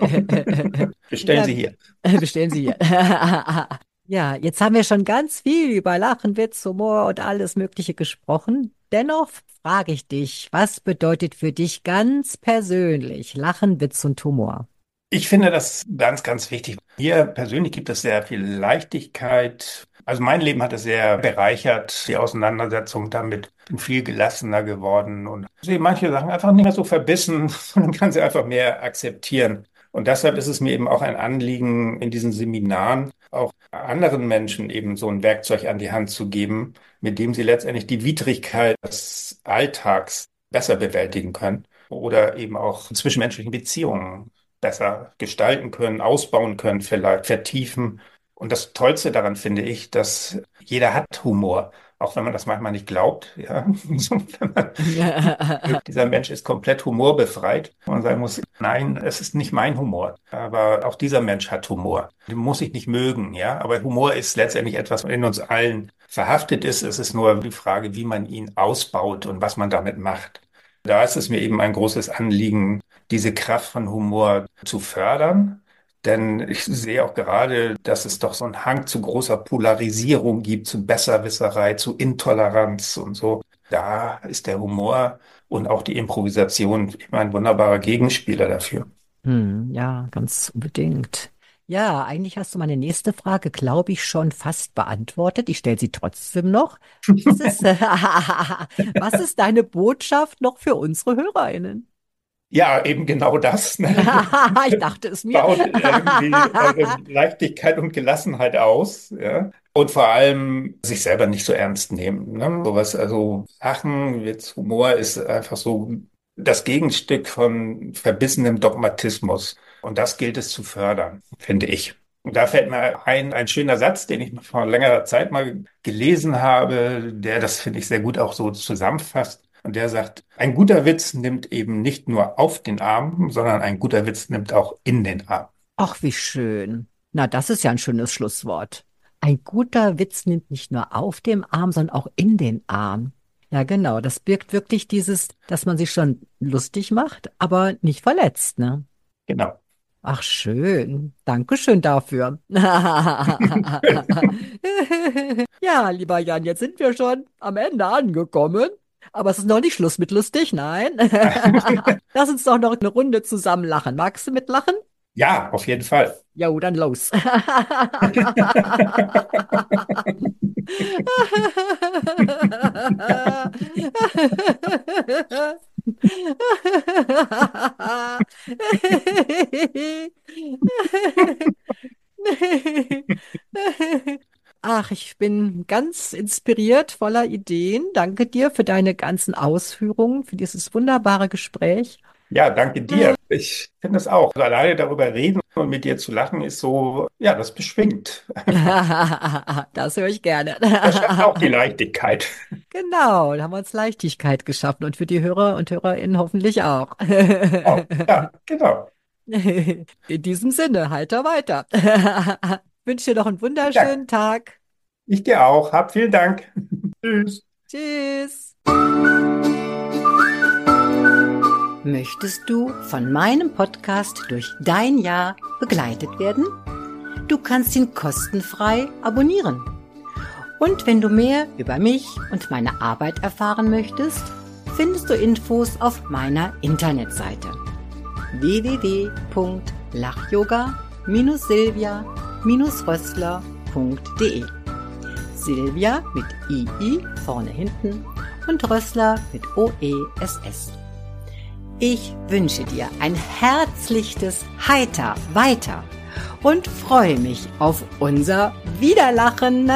Bestellen Ja, Sie hier. bestellen Sie hier. Ja, jetzt haben wir schon ganz viel über Lachen, Witz, Humor und alles Mögliche gesprochen. Dennoch frage ich dich, was bedeutet für dich ganz persönlich Lachen, Witz und Humor? Ich finde das ganz, ganz wichtig. Mir persönlich gibt es sehr viel Leichtigkeit. Also mein Leben hat es sehr bereichert, die Auseinandersetzung damit. Bin viel gelassener geworden und sehe manche Sachen einfach nicht mehr so verbissen, sondern kann sie einfach mehr akzeptieren. Und deshalb ist es mir eben auch ein Anliegen, in diesen Seminaren auch anderen Menschen eben so ein Werkzeug an die Hand zu geben, mit dem sie letztendlich die Widrigkeit des Alltags besser bewältigen können oder eben auch zwischenmenschlichen Beziehungen besser gestalten können, ausbauen können, vielleicht vertiefen. Und das Tollste daran finde ich, dass jeder hat Humor, auch wenn man das manchmal nicht glaubt. Ja, so, wenn man, dieser Mensch ist komplett humorbefreit und man sagen muss, nein, es ist nicht mein Humor, aber auch dieser Mensch hat Humor. Den muss ich nicht mögen, ja, aber Humor ist letztendlich etwas, was in uns allen verhaftet ist. Es ist nur die Frage, wie man ihn ausbaut und was man damit macht. Da ist es mir eben ein großes Anliegen, diese Kraft von Humor zu fördern. Denn ich sehe auch gerade, dass es doch so einen Hang zu großer Polarisierung gibt, zu Besserwisserei, zu Intoleranz und so. Da ist der Humor und auch die Improvisation immer ein wunderbarer Gegenspieler dafür. Ja, ganz unbedingt. Ja, eigentlich hast du meine nächste Frage, glaube ich, schon fast beantwortet. Ich stelle sie trotzdem noch. Was ist, was ist deine Botschaft noch für unsere HörerInnen? Ja, eben genau das. Ne? Ich dachte es mir. Baut irgendwie eure Leichtigkeit und Gelassenheit aus. Ja? Und vor allem sich selber nicht so ernst nehmen. Ne? Sowas, also Lachen, jetzt Humor ist einfach so das Gegenstück von verbissenem Dogmatismus. Und das gilt es zu fördern, finde ich. Und da fällt mir ein schöner Satz, den ich vor längerer Zeit mal gelesen habe, der das, finde ich, sehr gut auch so zusammenfasst. Und der sagt, ein guter Witz nimmt eben nicht nur auf den Arm, sondern ein guter Witz nimmt auch in den Arm. Ach, wie schön. Na, das ist ja ein schönes Schlusswort. Ein guter Witz nimmt nicht nur auf dem Arm, sondern auch in den Arm. Ja, genau. Das birgt wirklich dieses, dass man sich schon lustig macht, aber nicht verletzt, ne? Genau. Ach, schön. Dankeschön dafür. Ja, lieber Jan, jetzt sind wir schon am Ende angekommen. Aber es ist noch nicht Schluss mit lustig, nein. Lass uns doch noch eine Runde zusammen lachen. Magst du mitlachen? Ja, auf jeden Fall. Jo, dann los. Ach, ich bin ganz inspiriert, voller Ideen. Danke dir für deine ganzen Ausführungen, für dieses wunderbare Gespräch. Ja, danke dir. Ich finde es auch. Also alleine darüber reden und mit dir zu lachen ist so, ja, das beschwingt. Das höre ich gerne. Das schafft auch die Leichtigkeit. Genau, da haben wir uns Leichtigkeit geschaffen und für die Hörer und Hörerinnen hoffentlich auch. Genau. Ja, genau. In diesem Sinne, heiter weiter. Ich wünsche dir noch einen Ja, wunderschönen Tag. ich dir auch. Hab vielen Dank. Tschüss. Tschüss. Möchtest du von meinem Podcast durch dein Jahr begleitet werden? Du kannst ihn kostenfrei abonnieren. Und wenn du mehr über mich und meine Arbeit erfahren möchtest, findest du Infos auf meiner Internetseite www.lachyoga-silvia-rössler.de. Silvia mit II vorne hinten und Rössler mit OESS. Ich wünsche dir ein herzliches Heiter weiter und freue mich auf unser Wiederlachen.